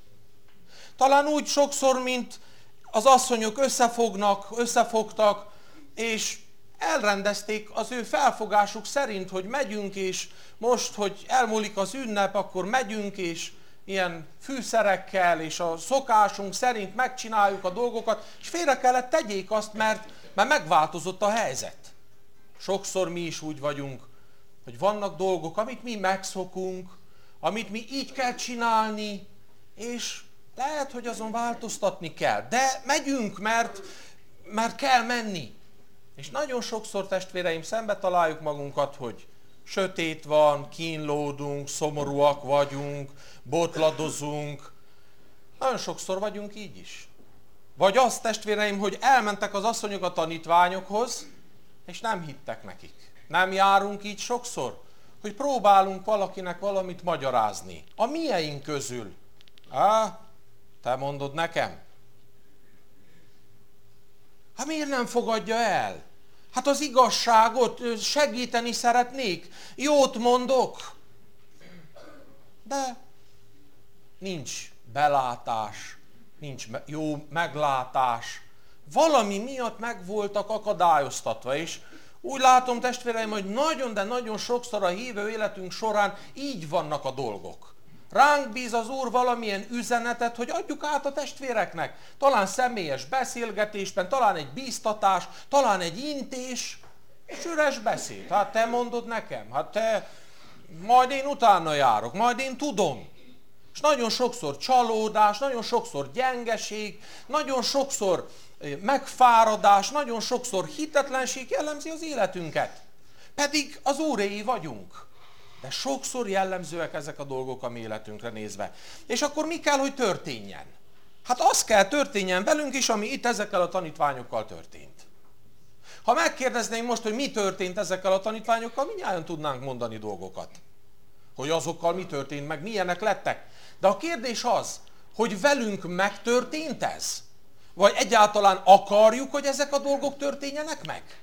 Talán úgy sokszor, mint az asszonyok összefognak, összefogtak, és elrendezték az ő felfogásuk szerint, hogy megyünk, és most, hogy elmúlik az ünnep, akkor megyünk, és ilyen fűszerekkel, és a szokásunk szerint megcsináljuk a dolgokat, és félre kellett tegyék azt, mert, mert megváltozott a helyzet. Sokszor mi is úgy vagyunk, hogy vannak dolgok, amit mi megszokunk, amit mi így kell csinálni, és lehet, hogy azon változtatni kell. De megyünk, mert, mert kell menni. És nagyon sokszor, testvéreim, szembe találjuk magunkat, hogy sötét van, kínlódunk, szomorúak vagyunk, botladozunk. Nagyon sokszor vagyunk így is. Vagy az, testvéreim, hogy elmentek az asszonyok a tanítványokhoz, és nem hittek nekik. Nem járunk így sokszor, hogy próbálunk valakinek valamit magyarázni. A mieink közül. Á, te mondod nekem? Hát miért nem fogadja el? Hát az igazságot segíteni szeretnék, jót mondok. De nincs belátás, nincs jó meglátás. Valami miatt meg voltak akadályoztatva, és úgy látom, testvéreim, hogy nagyon, de nagyon sokszor a hívő életünk során így vannak a dolgok. Ránk bíz az Úr valamilyen üzenetet, hogy adjuk át a testvéreknek. Talán személyes beszélgetésben, talán egy bíztatás, talán egy intés, és üres beszéd. Hát te mondod nekem, hát te, majd én utána járok, majd én tudom. És nagyon sokszor csalódás, nagyon sokszor gyengeség, nagyon sokszor megfáradás, nagyon sokszor hitetlenség jellemzi az életünket. Pedig az Úréi vagyunk. De sokszor jellemzőek ezek a dolgok a mi életünkre nézve. És akkor mi kell, hogy történjen? Hát az kell történjen velünk is, ami itt ezekkel a tanítványokkal történt. Ha megkérdeznénk most, hogy mi történt ezekkel a tanítványokkal, mindnyájan tudnánk mondani dolgokat. Hogy azokkal mi történt, meg milyenek lettek. De a kérdés az, hogy velünk megtörtént ez? Vagy egyáltalán akarjuk, hogy ezek a dolgok történjenek meg?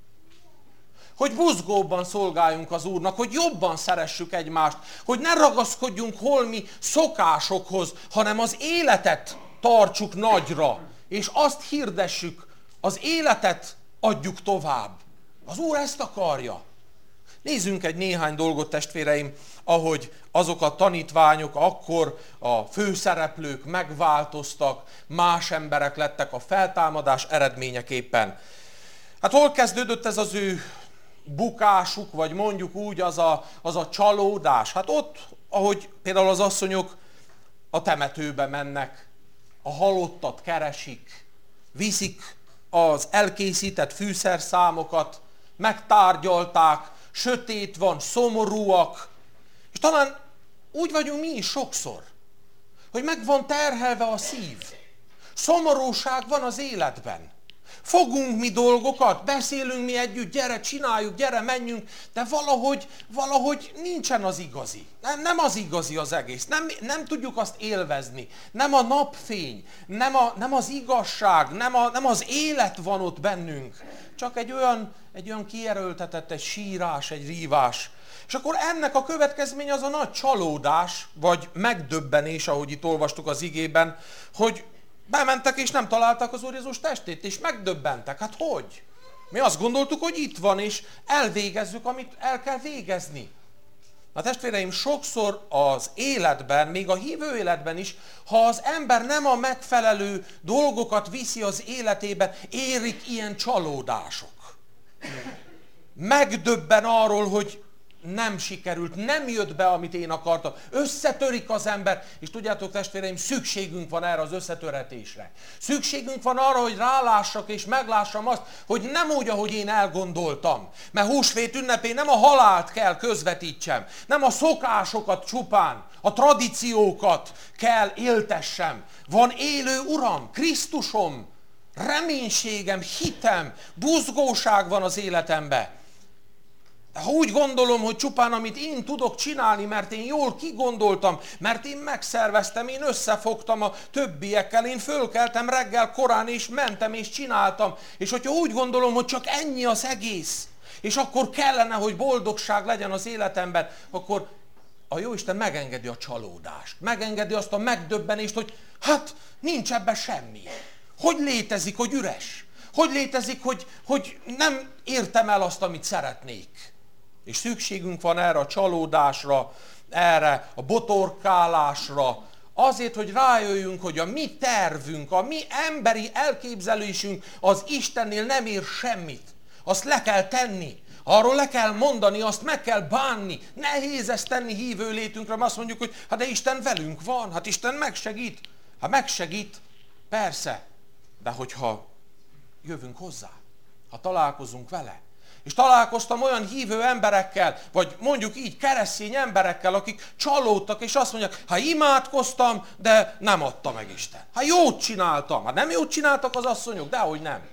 Hogy buzgóbban szolgáljunk az Úrnak, hogy jobban szeressük egymást, hogy ne ragaszkodjunk holmi szokásokhoz, hanem az életet tartsuk nagyra, és azt hirdessük, az életet adjuk tovább. Az Úr ezt akarja. Nézzünk egy néhány dolgot, testvéreim, ahogy azok a tanítványok, akkor a főszereplők megváltoztak, más emberek lettek a feltámadás eredményeképpen. Hát hol kezdődött ez az ő bukásuk, vagy mondjuk úgy az a, az a csalódás? Hát ott, ahogy például az asszonyok a temetőbe mennek, a halottat keresik, viszik az elkészített fűszerszámokat, megtárgyalták, sötét van, szomorúak, és talán úgy vagyunk mi is sokszor, hogy meg van terhelve a szív, szomorúság van az életben. Fogunk mi dolgokat, beszélünk mi együtt, gyere, csináljuk, gyere, menjünk, de valahogy, valahogy nincsen az igazi. Nem, nem az igazi az egész, nem, nem tudjuk azt élvezni. Nem a napfény, nem, a, nem az igazság, nem, a, nem az élet van ott bennünk. Csak egy olyan, egy olyan kierőltetett, egy sírás, egy rívás. És akkor ennek a következménye az a nagy csalódás, vagy megdöbbenés, ahogy itt olvastuk az igében, hogy bementek és nem találtak az Úr Jézus testét, és megdöbbentek. Hát hogy? Mi azt gondoltuk, hogy itt van, és elvégezzük, amit el kell végezni. Na testvéreim, sokszor az életben, még a hívő életben is, ha az ember nem a megfelelő dolgokat viszi az életében, érik ilyen csalódások. Megdöbben arról, hogy nem sikerült, nem jött be, amit én akartam. Összetörik az ember, és tudjátok testvéreim, szükségünk van erre az összetöretésre. Szükségünk van arra, hogy rálássak és meglássam azt, hogy nem úgy, ahogy én elgondoltam. Mert húsvét ünnepén nem a halált kell közvetítsem, nem a szokásokat csupán, a tradíciókat kell éltessem. Van élő Uram, Krisztusom, reménységem, hitem, buzgóság van az életemben. Ha úgy gondolom, hogy csupán amit én tudok csinálni, mert én jól kigondoltam, mert én megszerveztem, én összefogtam a többiekkel, én fölkeltem reggel korán, és mentem, és csináltam, és hogyha úgy gondolom, hogy csak ennyi az egész, és akkor kellene, hogy boldogság legyen az életemben, akkor a Jóisten megengedi a csalódást, megengedi azt a megdöbbenést, hogy hát nincs ebben semmi. Hogy létezik, hogy üres? Hogy létezik, hogy, hogy nem értem el azt, amit szeretnék? És szükségünk van erre a csalódásra, erre a botorkálásra, azért, hogy rájöjjünk, hogy a mi tervünk, a mi emberi elképzelésünk az Istennél nem ér semmit. Azt le kell tenni, arról le kell mondani, azt meg kell bánni. Nehéz ezt tenni hívő létünkre, mert azt mondjuk, hogy hát de Isten velünk van, hát Isten megsegít. Hát megsegít, persze, de hogyha jövünk hozzá, ha találkozunk vele. És találkoztam olyan hívő emberekkel, vagy mondjuk így keresztény emberekkel, akik csalódtak, és azt mondják, ha imádkoztam, de nem adta meg Isten. Ha jót csináltam, hát nem jót csináltak az asszonyok, dehogy nem.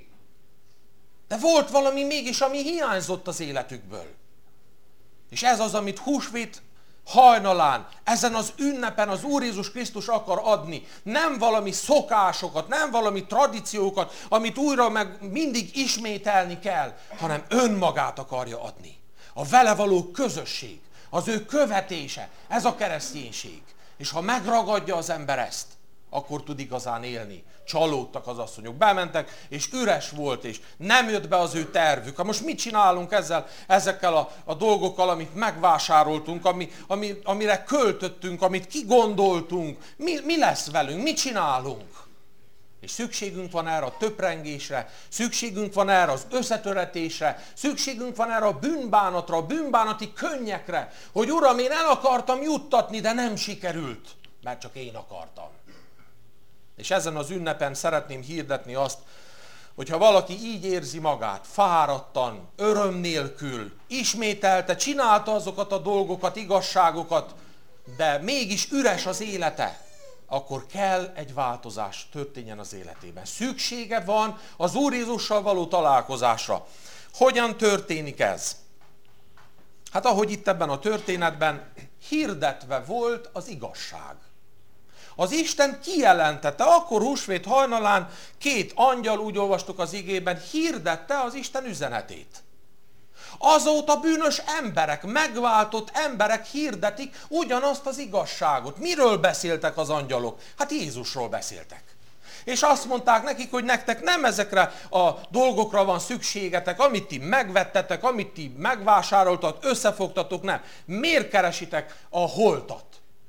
De volt valami mégis, ami hiányzott az életükből. És ez az, amit húsvét hajnalán, ezen az ünnepen az Úr Jézus Krisztus akar adni. Nem valami szokásokat, nem valami tradíciókat, amit újra meg mindig ismételni kell, hanem önmagát akarja adni. A vele való közösség, az ő követése, ez a kereszténység. És ha megragadja az ember ezt, akkor tud igazán élni. Csalódtak az asszonyok, bementek, és üres volt, és nem jött be az ő tervük. Ha most mit csinálunk ezzel, ezekkel a, a dolgokkal, amit megvásároltunk, ami, ami, amire költöttünk, amit kigondoltunk, mi, mi lesz velünk, mit csinálunk? És szükségünk van erre a töprengésre, szükségünk van erre az összetöretésre, szükségünk van erre a bűnbánatra, a bűnbánati könnyekre, hogy Uram, én el akartam juttatni, de nem sikerült, mert csak én akartam. És ezen az ünnepen szeretném hirdetni azt, hogyha valaki így érzi magát, fáradtan, öröm nélkül, ismételte, csinálta azokat a dolgokat, igazságokat, de mégis üres az élete, akkor kell egy változás történjen az életében. Szüksége van az Úr Jézussal való találkozásra. Hogyan történik ez? Hát ahogy itt ebben a történetben hirdetve volt az igazság. Az Isten kijelentette, akkor húsvét hajnalán két angyal, úgy olvastuk az igében, hirdette az Isten üzenetét. Azóta bűnös emberek, megváltott emberek hirdetik ugyanazt az igazságot. Miről beszéltek az angyalok? Hát Jézusról beszéltek. És azt mondták nekik, hogy nektek nem ezekre a dolgokra van szükségetek, amit ti megvettetek, amit ti megvásároltat, összefogtatok, nem. Miért keresitek a holtat?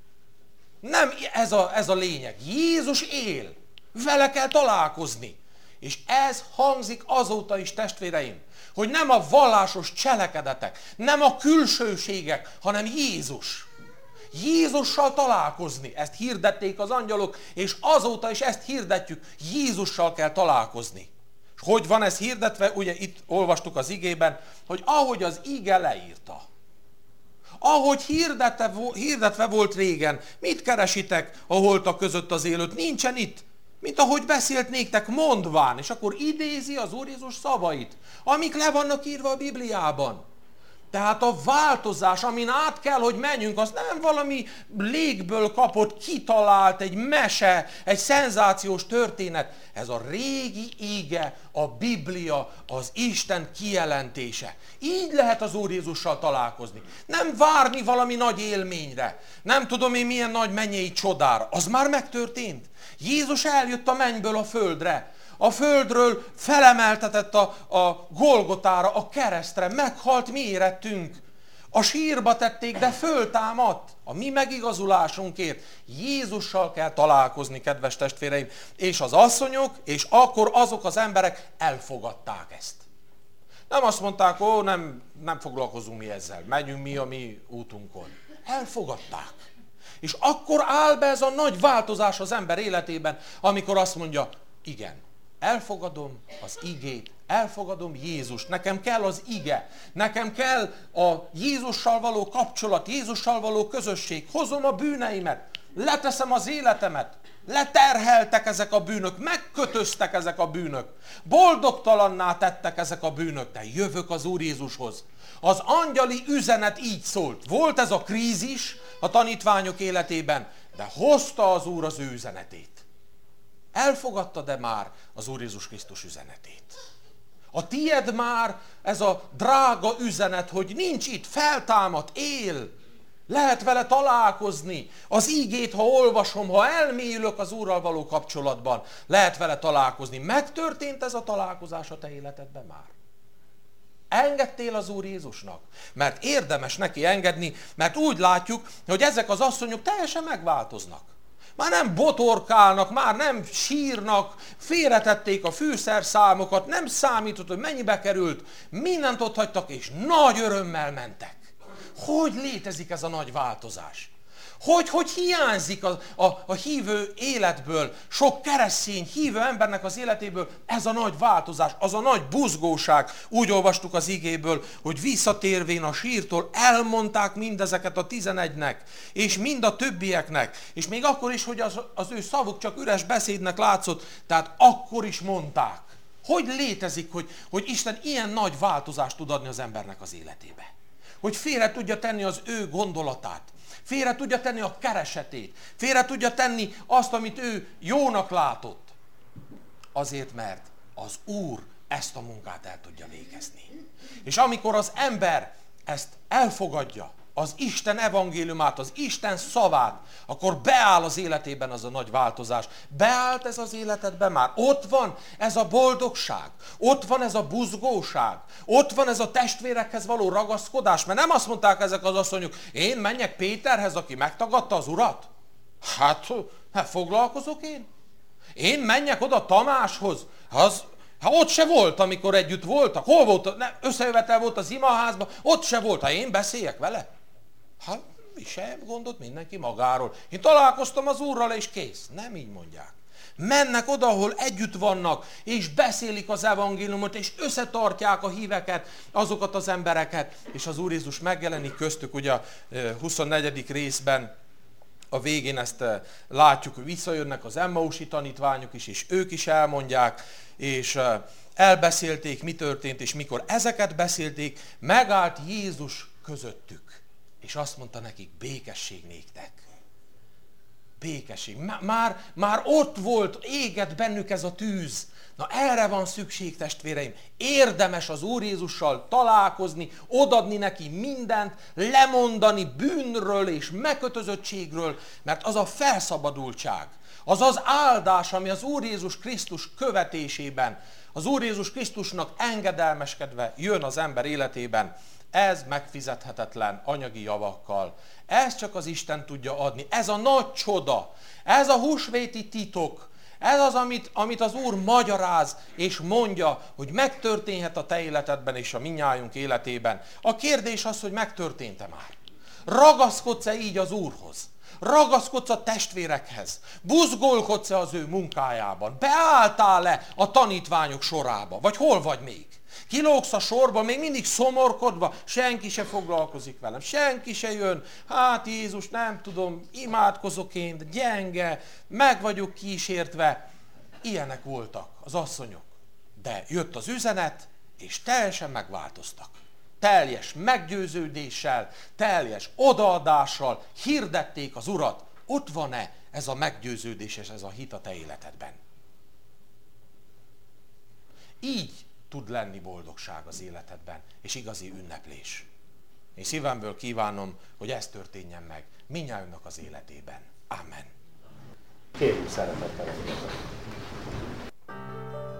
Nem ez a, ez a lényeg. Jézus él. Vele kell találkozni. És ez hangzik azóta is, testvéreim, hogy nem a vallásos cselekedetek, nem a külsőségek, hanem Jézus. Jézussal találkozni. Ezt hirdették az angyalok, és azóta is ezt hirdetjük. Jézussal kell találkozni. És hogy van ez hirdetve? Ugye itt olvastuk az igében, hogy ahogy az ige leírta. Ahogy hirdetve, hirdetve volt régen, mit keresitek a holtak között az élőt? Nincsen itt. Mint ahogy beszélt néktek, mondván, és akkor idézi az Úr Jézus szavait, amik le vannak írva a Bibliában. Tehát a változás, amin át kell, hogy menjünk, az nem valami légből kapott, kitalált, egy mese, egy szenzációs történet. Ez a régi ige, a Biblia, az Isten kijelentése. Így lehet az Úr Jézussal találkozni. Nem várni valami nagy élményre. Nem tudom én milyen nagy mennyei csodára. Az már megtörtént. Jézus eljött a mennyből a földre. A földről felemeltetett a, a Golgotára, a keresztre, meghalt mi érettünk. A sírba tették, de föltámadt a mi megigazulásunkért. Jézussal kell találkozni, kedves testvéreim, és az asszonyok, és akkor azok az emberek elfogadták ezt. Nem azt mondták, ó, nem, nem foglalkozunk mi ezzel, megyünk mi a mi útunkon. Elfogadták. És akkor áll be ez a nagy változás az ember életében, amikor azt mondja, igen, elfogadom az igét, elfogadom Jézust, nekem kell az ige, nekem kell a Jézussal való kapcsolat, Jézussal való közösség, hozom a bűneimet, leteszem az életemet, leterheltek ezek a bűnök, megkötöztek ezek a bűnök, boldogtalanná tettek ezek a bűnök, de jövök az Úr Jézushoz. Az angyali üzenet így szólt. Volt ez a krízis a tanítványok életében, de hozta az Úr az ő üzenetét. Elfogadtad-e már az Úr Jézus Krisztus üzenetét? A tied már ez a drága üzenet, hogy nincs itt, feltámad, él. Lehet vele találkozni. Az ígét, ha olvasom, ha elmélyülök az Úrral való kapcsolatban, lehet vele találkozni. Megtörtént ez a találkozás a te életedben már? Engedtél az Úr Jézusnak? Mert érdemes neki engedni, mert úgy látjuk, hogy ezek az asszonyok teljesen megváltoznak. Már nem botorkálnak, már nem sírnak, félretették a fűszerszámokat, nem számított, hogy mennyibe került, mindent ott hagytak, és nagy örömmel mentek. Hogy létezik ez a nagy változás? Hogy, hogy hiányzik a, a, a hívő életből, sok keresztény hívő embernek az életéből ez a nagy változás, az a nagy buzgóság. Úgy olvastuk az igéből, hogy visszatérvén a sírtól elmondták mindezeket a tizenegynek, és mind a többieknek, és még akkor is, hogy az, az ő szavuk csak üres beszédnek látszott, tehát akkor is mondták. Hogy létezik, hogy, hogy Isten ilyen nagy változást tud adni az embernek az életébe? Hogy félre tudja tenni az ő gondolatát, félre tudja tenni a keresetét, félre tudja tenni azt, amit ő jónak látott. Azért, mert az Úr ezt a munkát el tudja végezni. És amikor az ember ezt elfogadja, az Isten evangéliumát, az Isten szavát, akkor beáll az életében az a nagy változás. Beállt ez az életedben már. Ott van ez a boldogság, ott van ez a buzgóság, ott van ez a testvérekhez való ragaszkodás, mert nem azt mondták ezek az asszonyok, én menjek Péterhez, aki megtagadta az Urat? Hát, hát foglalkozok én? Én menjek oda Tamáshoz, az... Hát ott se volt, amikor együtt voltak. Hol volt? Összejövetel volt az imaházban, ott se volt. Ha én beszéljek vele? Hát mi sem gondot mindenki magáról. Én találkoztam az Úrral, és kész. Nem így mondják. Mennek oda, ahol együtt vannak, és beszélik az evangéliumot, és összetartják a híveket, azokat az embereket, és az Úr Jézus megjelenik köztük, ugye a huszonnegyedik részben, a végén ezt látjuk, hogy visszajönnek az Emmausi tanítványok is, és ők is elmondják, és elbeszélték, mi történt, és mikor ezeket beszélték, megállt Jézus közöttük, és azt mondta nekik, békesség néktek. Békesség. Már, már ott volt, égett bennük ez a tűz. Na erre van szükség, testvéreim. Érdemes az Úr Jézussal találkozni, odadni neki mindent, lemondani bűnről és megkötözöttségről, mert az a felszabadultság, az az áldás, ami az Úr Jézus Krisztus követésében, az Úr Jézus Krisztusnak engedelmeskedve jön az ember életében, ez megfizethetetlen anyagi javakkal. Ez csak az Isten tudja adni. Ez a nagy csoda, ez a húsvéti titok, ez az, amit, amit az Úr magyaráz és mondja, hogy megtörténhet a te életedben és a mindnyájunk életében. A kérdés az, hogy megtörtént-e már. Ragaszkodsz-e így az Úrhoz? Ragaszkodsz a testvérekhez? Buzgolkodsz-e az ő munkájában? Beálltál-e a tanítványok sorába? Vagy hol vagy még? Kilógsz a sorba, még mindig szomorkodva, senki se foglalkozik velem, senki se jön, hát Jézus, nem tudom, imádkozok én, de gyenge, meg vagyok kísértve. Ilyenek voltak az asszonyok. De jött az üzenet, és teljesen megváltoztak. Teljes meggyőződéssel, teljes odaadással hirdették az Urat. Ott van-e ez a meggyőződés és ez a hit a te életedben? Így tud lenni boldogság az életedben, és igazi ünneplés. Én szívemből kívánom, hogy ez történjen meg mindnyájunknak az életében. Amen. Kérjük szeretettel az Urat.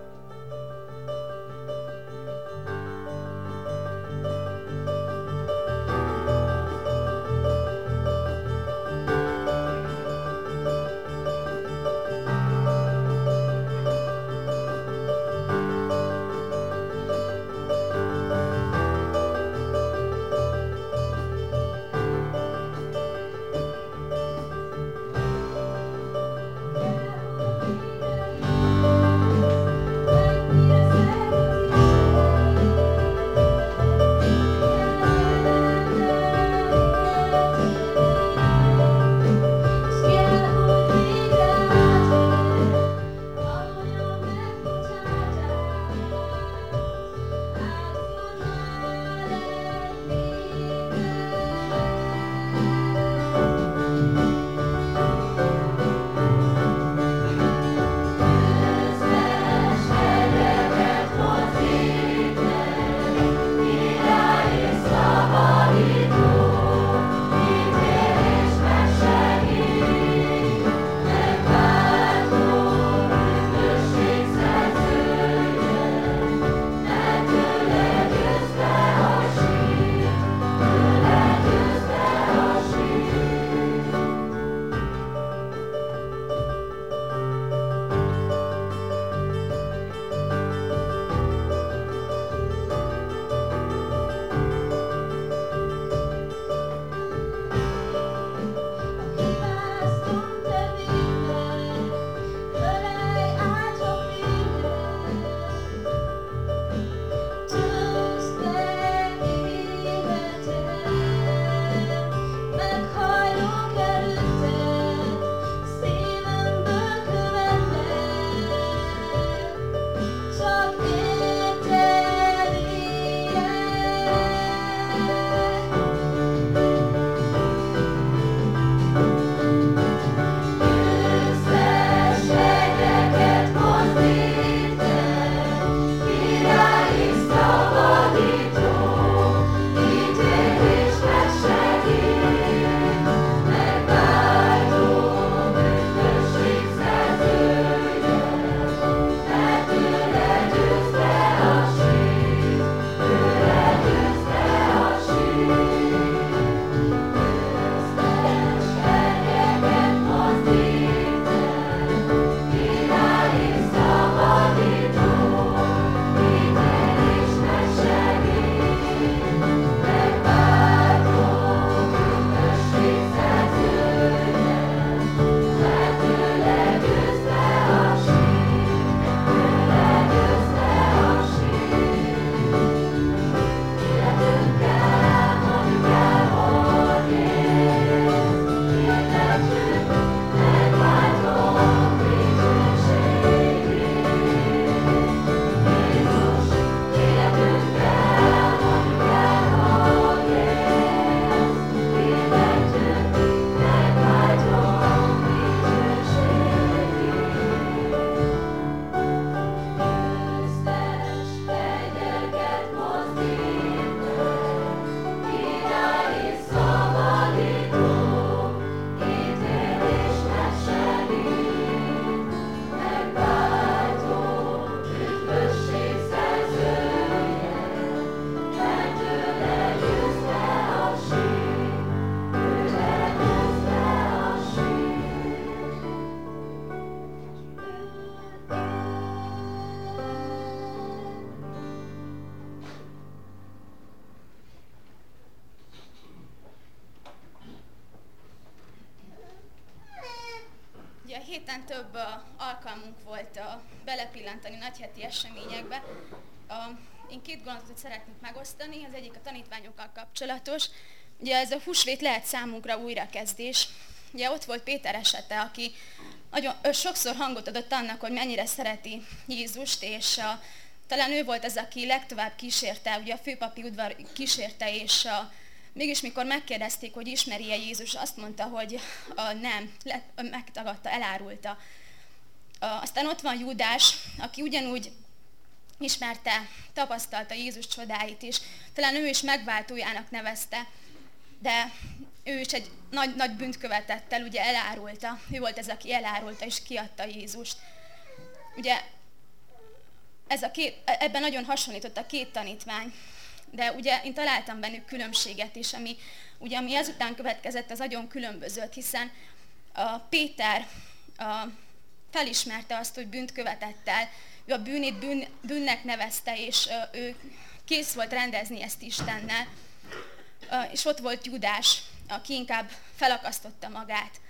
héten több uh, alkalmunk volt uh, belepillantani nagyheti eseményekbe. Uh, én két gondolatot szeretnék megosztani, az egyik a tanítványokkal kapcsolatos. Ugye ez a húsvét lehet számunkra újrakezdés. Ugye ott volt Péter esete, aki nagyon, sokszor hangot adott annak, hogy mennyire szereti Jézust, és uh, talán ő volt az, aki legtovább kísérte, ugye a főpapi udvar kísérte, és uh, mégis mikor megkérdezték, hogy ismeri-e Jézus, azt mondta, hogy uh, nem, le, uh, megtagadta, elárulta. Uh, aztán ott van Júdás, aki ugyanúgy ismerte, tapasztalta Jézus csodáit is, talán ő is megváltójának nevezte, de ő is egy nagy, nagy bűnt követett el, ugye elárulta, ő volt ez, aki elárulta és kiadta Jézust. Ugye ez a két, ebben nagyon hasonlított a két tanítvány, de ugye én találtam bennük különbséget is, ami, ugye, ami ezután következett, az nagyon különbözött, hiszen a Péter a, felismerte azt, hogy bűnt követett el, ő a bűnét bűn, bűnnek nevezte, és ő kész volt rendezni ezt Istennel, és ott volt Júdás, aki inkább felakasztotta magát.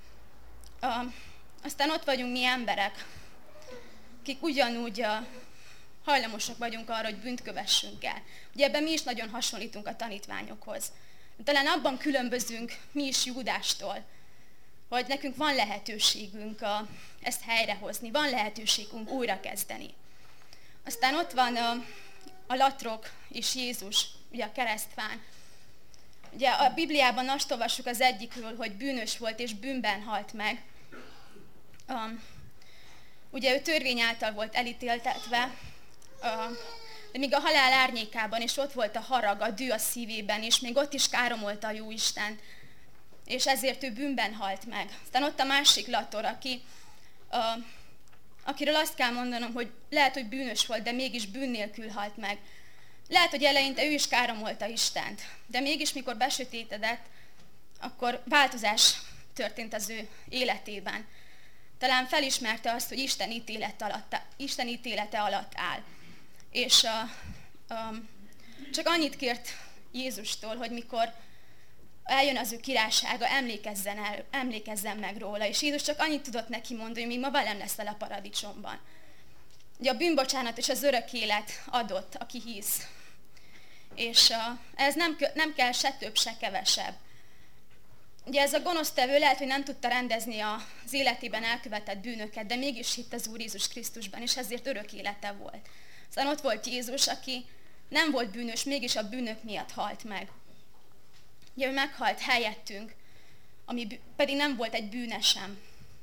Aztán ott vagyunk mi emberek, akik ugyanúgy hajlamosak vagyunk arra, hogy bűnt kövessünk el. Ugye ebben mi is nagyon hasonlítunk a tanítványokhoz. Talán abban különbözünk mi is Júdástól, hogy nekünk van lehetőségünk a, ezt helyrehozni, van lehetőségünk újrakezdeni. Aztán ott van a, a latrok és Jézus, ugye a keresztfán. Ugye a Bibliában azt olvassuk az egyikről, hogy bűnös volt és bűnben halt meg. Um, ugye ő törvény által volt elítéltetve, uh, de még a halál árnyékában is ott volt a harag, a dű a szívében, és még ott is káromolta a Jóistent, és ezért ő bűnben halt meg. Aztán ott a másik lator, aki, uh, akiről azt kell mondanom, hogy lehet, hogy bűnös volt, de mégis bűn nélkül halt meg. Lehet, hogy eleinte ő is káromolta Istent, de mégis mikor besötétedett, akkor változás történt az ő életében. Talán felismerte azt, hogy Isten, ítélet alatt, Isten ítélete alatt áll. És uh, um, csak annyit kért Jézustól, hogy mikor eljön az ő királysága, emlékezzen, el, emlékezzen meg róla. És Jézus csak annyit tudott neki mondani, hogy még ma velem leszel a paradicsomban. Ugye a bűnbocsánat és az örök élet adott, aki hisz. És uh, ez nem, nem kell se több, se kevesebb. Ugye ez a gonosztevő lehet, hogy nem tudta rendezni az életében elkövetett bűnöket, de mégis hitt az Úr Jézus Krisztusban, és ezért örök élete volt. Aztán ott volt Jézus, aki nem volt bűnös, mégis a bűnök miatt halt meg. Ugye ő meghalt helyettünk, ami pedig nem volt egy bűne sem.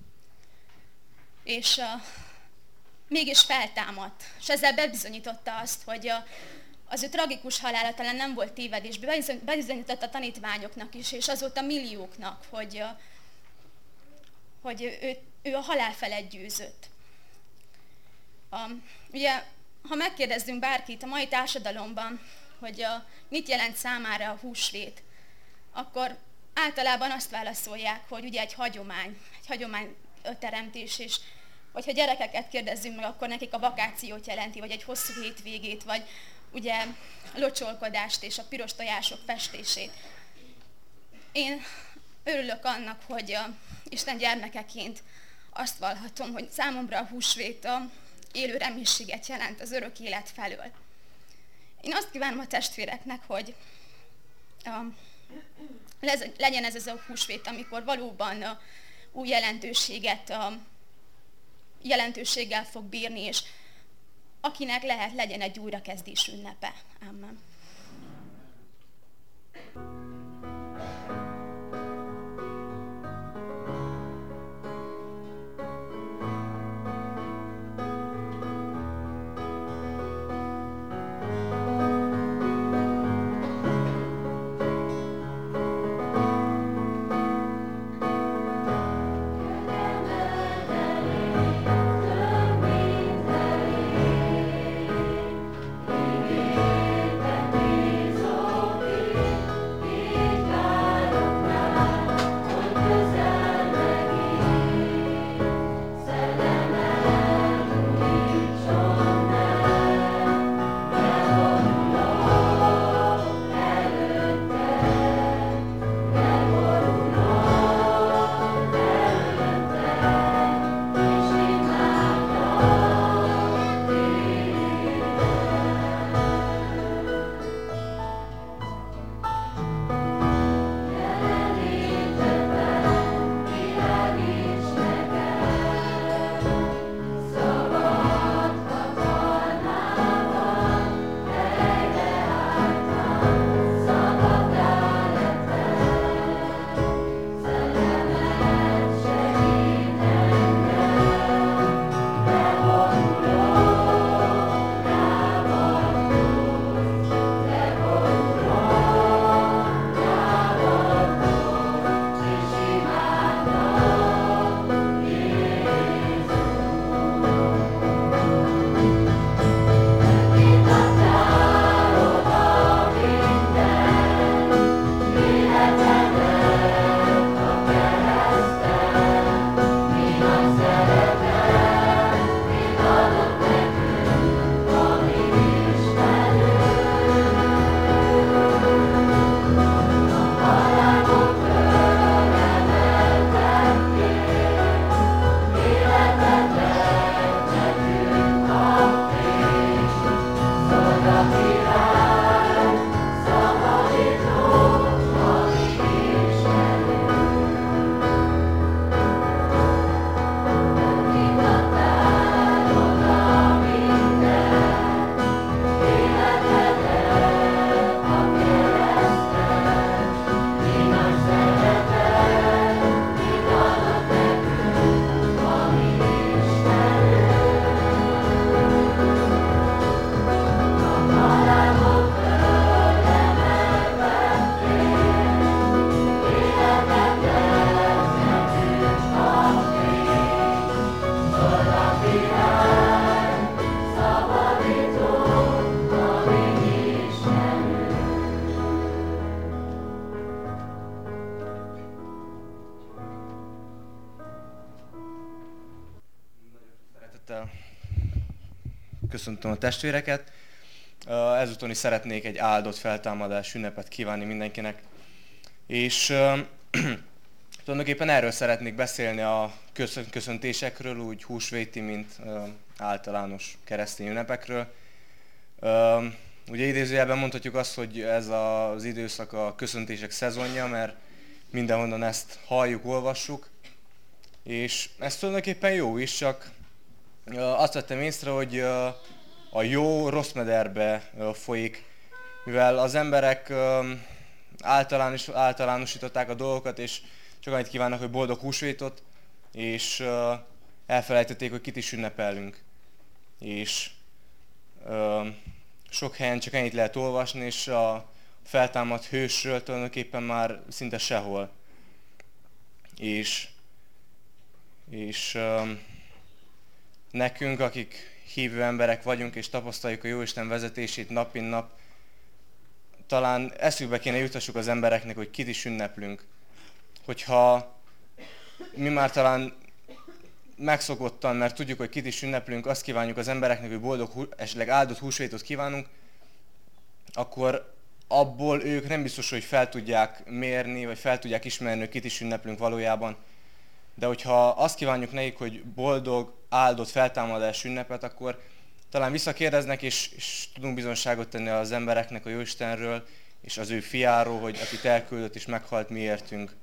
És uh, mégis feltámadt, és ezzel bebizonyította azt, hogy a, az ő tragikus halála talán nem volt tévedésben, bebizonyította a tanítványoknak is, és azóta millióknak, hogy, a, hogy ő, ő a halál felett győzött. A, ugye, ha megkérdezzünk bárkit a mai társadalomban, hogy a, mit jelent számára a húsvét, akkor általában azt válaszolják, hogy ugye egy hagyomány, egy hagyomány teremtés, és vagy ha gyerekeket kérdezzünk meg, akkor nekik a vakációt jelenti, vagy egy hosszú hétvégét, vagy ugye locsolkodást és a piros tojások festését. Én örülök annak, hogy a Isten gyermekeként azt vallhatom, hogy számomra a húsvét a élő reménységet jelent az örök élet felől. Én azt kívánom a testvéreknek, hogy a, legyen ez az a húsvét, amikor valóban a új jelentőséget, a, jelentőséggel fog bírni, és akinek lehet, legyen egy újrakezdés ünnepe. Amen. Thank you. köszöntöm a testvéreket. Ezúton is szeretnék egy áldott feltámadás ünnepet kívánni mindenkinek. És uh, tulajdonképpen erről szeretnék beszélni a köszöntésekről, úgy húsvéti, mint uh, általános keresztény ünnepekről. Uh, ugye idézőjelben mondhatjuk azt, hogy ez az időszak a köszöntések szezonja, mert mindenhonnan ezt halljuk, olvassuk, és ez tulajdonképpen jó is, csak uh, azt vettem észre, hogy uh, a jó rossz mederbe uh, folyik, mivel az emberek uh, általános, általánosították a dolgokat, és csak annyit kívánnak, hogy boldog húsvétot, és uh, elfelejtették, hogy kit is ünnepelünk. És uh, sok helyen csak ennyit lehet olvasni, és a feltámadt hősről tulajdonképpen már szinte sehol. És, és um, nekünk, akik hívő emberek vagyunk, és tapasztaljuk a Jóisten vezetését nap mint nap, talán eszükbe kéne jutassuk az embereknek, hogy kit is ünneplünk. Hogyha mi már talán megszokottan, mert tudjuk, hogy kit is ünneplünk, azt kívánjuk az embereknek, hogy boldog, esetleg áldott húsvétot kívánunk, akkor abból ők nem biztos, hogy fel tudják mérni, vagy fel tudják ismerni, hogy kit is ünneplünk valójában. De hogyha azt kívánjuk nekik, hogy boldog, áldott feltámadás ünnepet, akkor talán visszakérdeznek, és, és tudunk bizonságot tenni az embereknek a Jóistenről, és az ő fiáról, hogy akit elküldött és meghalt miértünk.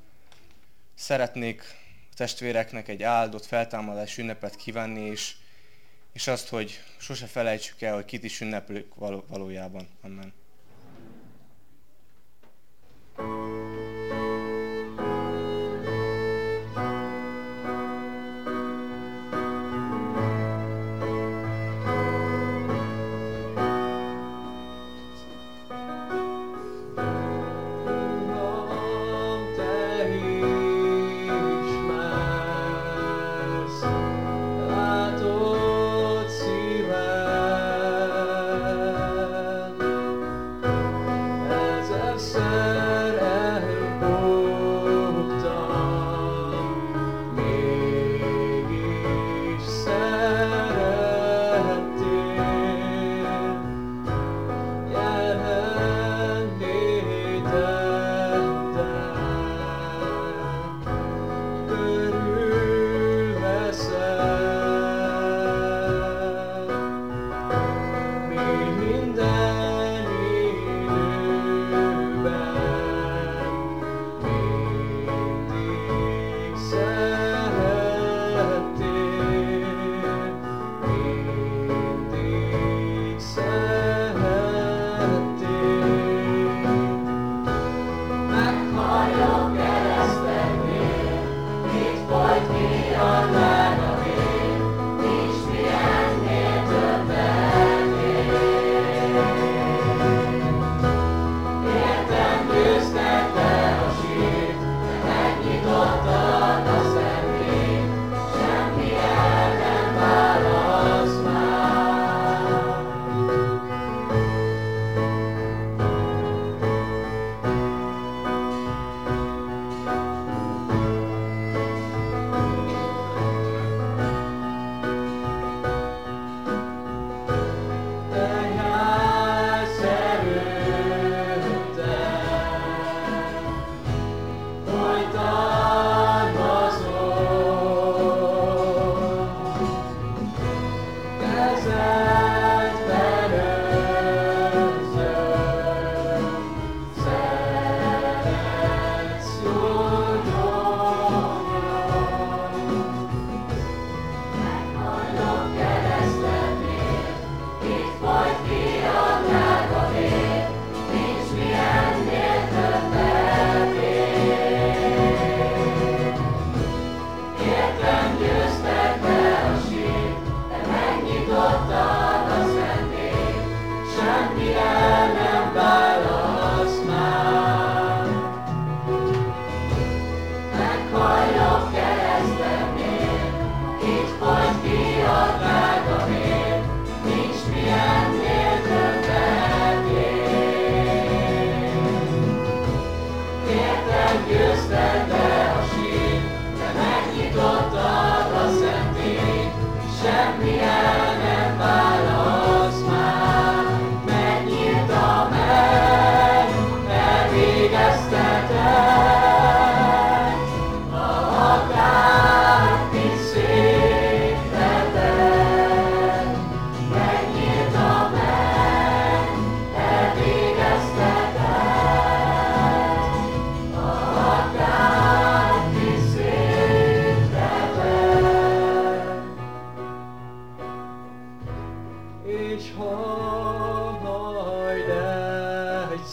Szeretnék a testvéreknek egy áldott feltámadás ünnepet kívánni, és, és azt, hogy sose felejtsük el, hogy kit is ünneplünk való, valójában. Amen. Semmi el nem válasz.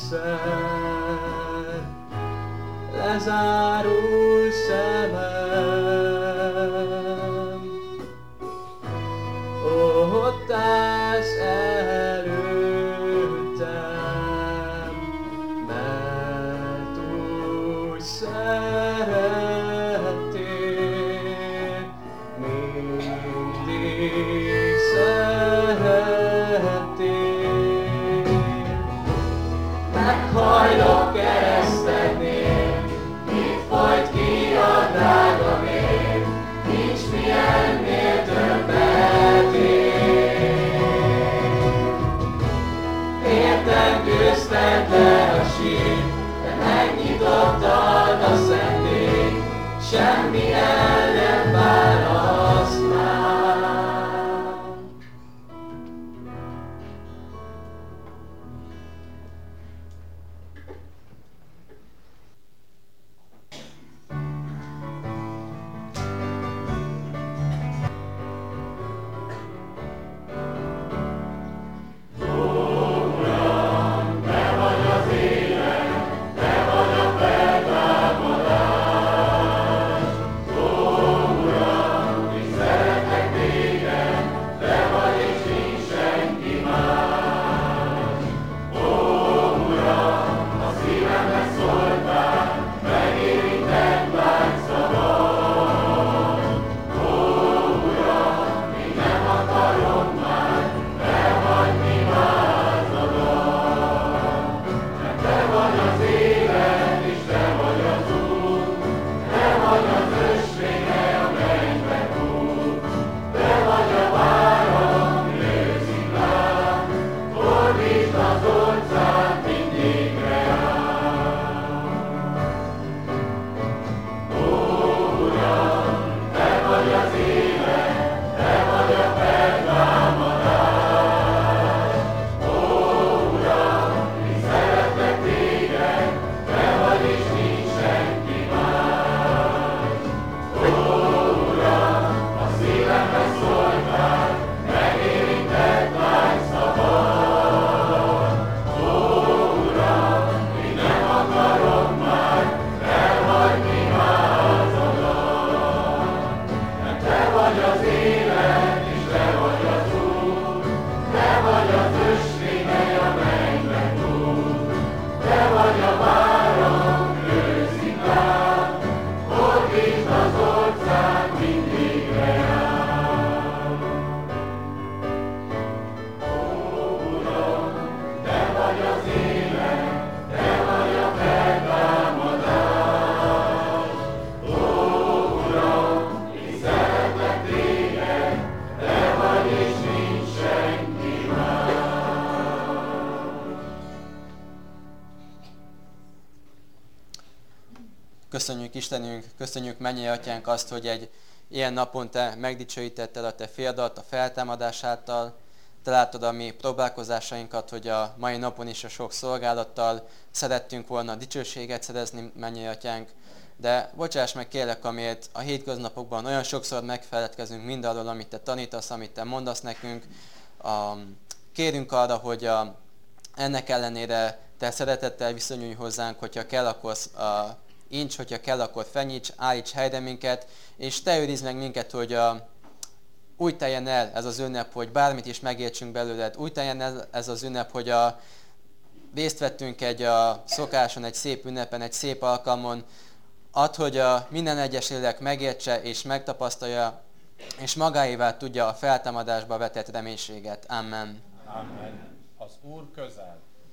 egyszer lezárul szemem, ott állsz előttem, mert úgy szerettél, mindig szerettél. Meghajlok keresztednél, itt folyt ki a drága vér, nincs mi ennél többet ér. Értem győzted le a sírt, de megnyitottad a szentét, semmi el nem választ már. Köszönjük Istenünk, köszönjük Mennyei Atyánk azt, hogy egy ilyen napon Te megdicsőítetted a Te fiadat a feltámadás által. Te látod a mi próbálkozásainkat, hogy a mai napon is a sok szolgálattal szerettünk volna dicsőséget szerezni, Mennyei Atyánk. De bocsáss meg kérlek, amiért a hétköznapokban olyan sokszor megfeledkezünk mindarról, amit Te tanítasz, amit Te mondasz nekünk. Kérünk arra, hogy a, ennek ellenére Te szeretettel viszonyulj hozzánk, hogyha kell, akkor a, incs, hogyha kell, akkor fenyíts, állíts helyre minket, és Te őrizd meg minket, hogy a, úgy teljen el ez az ünnep, hogy bármit is megértsünk belőled, úgy teljen el ez az ünnep, hogy a, részt vettünk egy a szokáson, egy szép ünnepen, egy szép alkalmon, add, hogy a minden egyes lélek megértse és megtapasztalja, és magáévá tudja a feltámadásba vetett reménységet. Amen. Amen. Az Úr közel.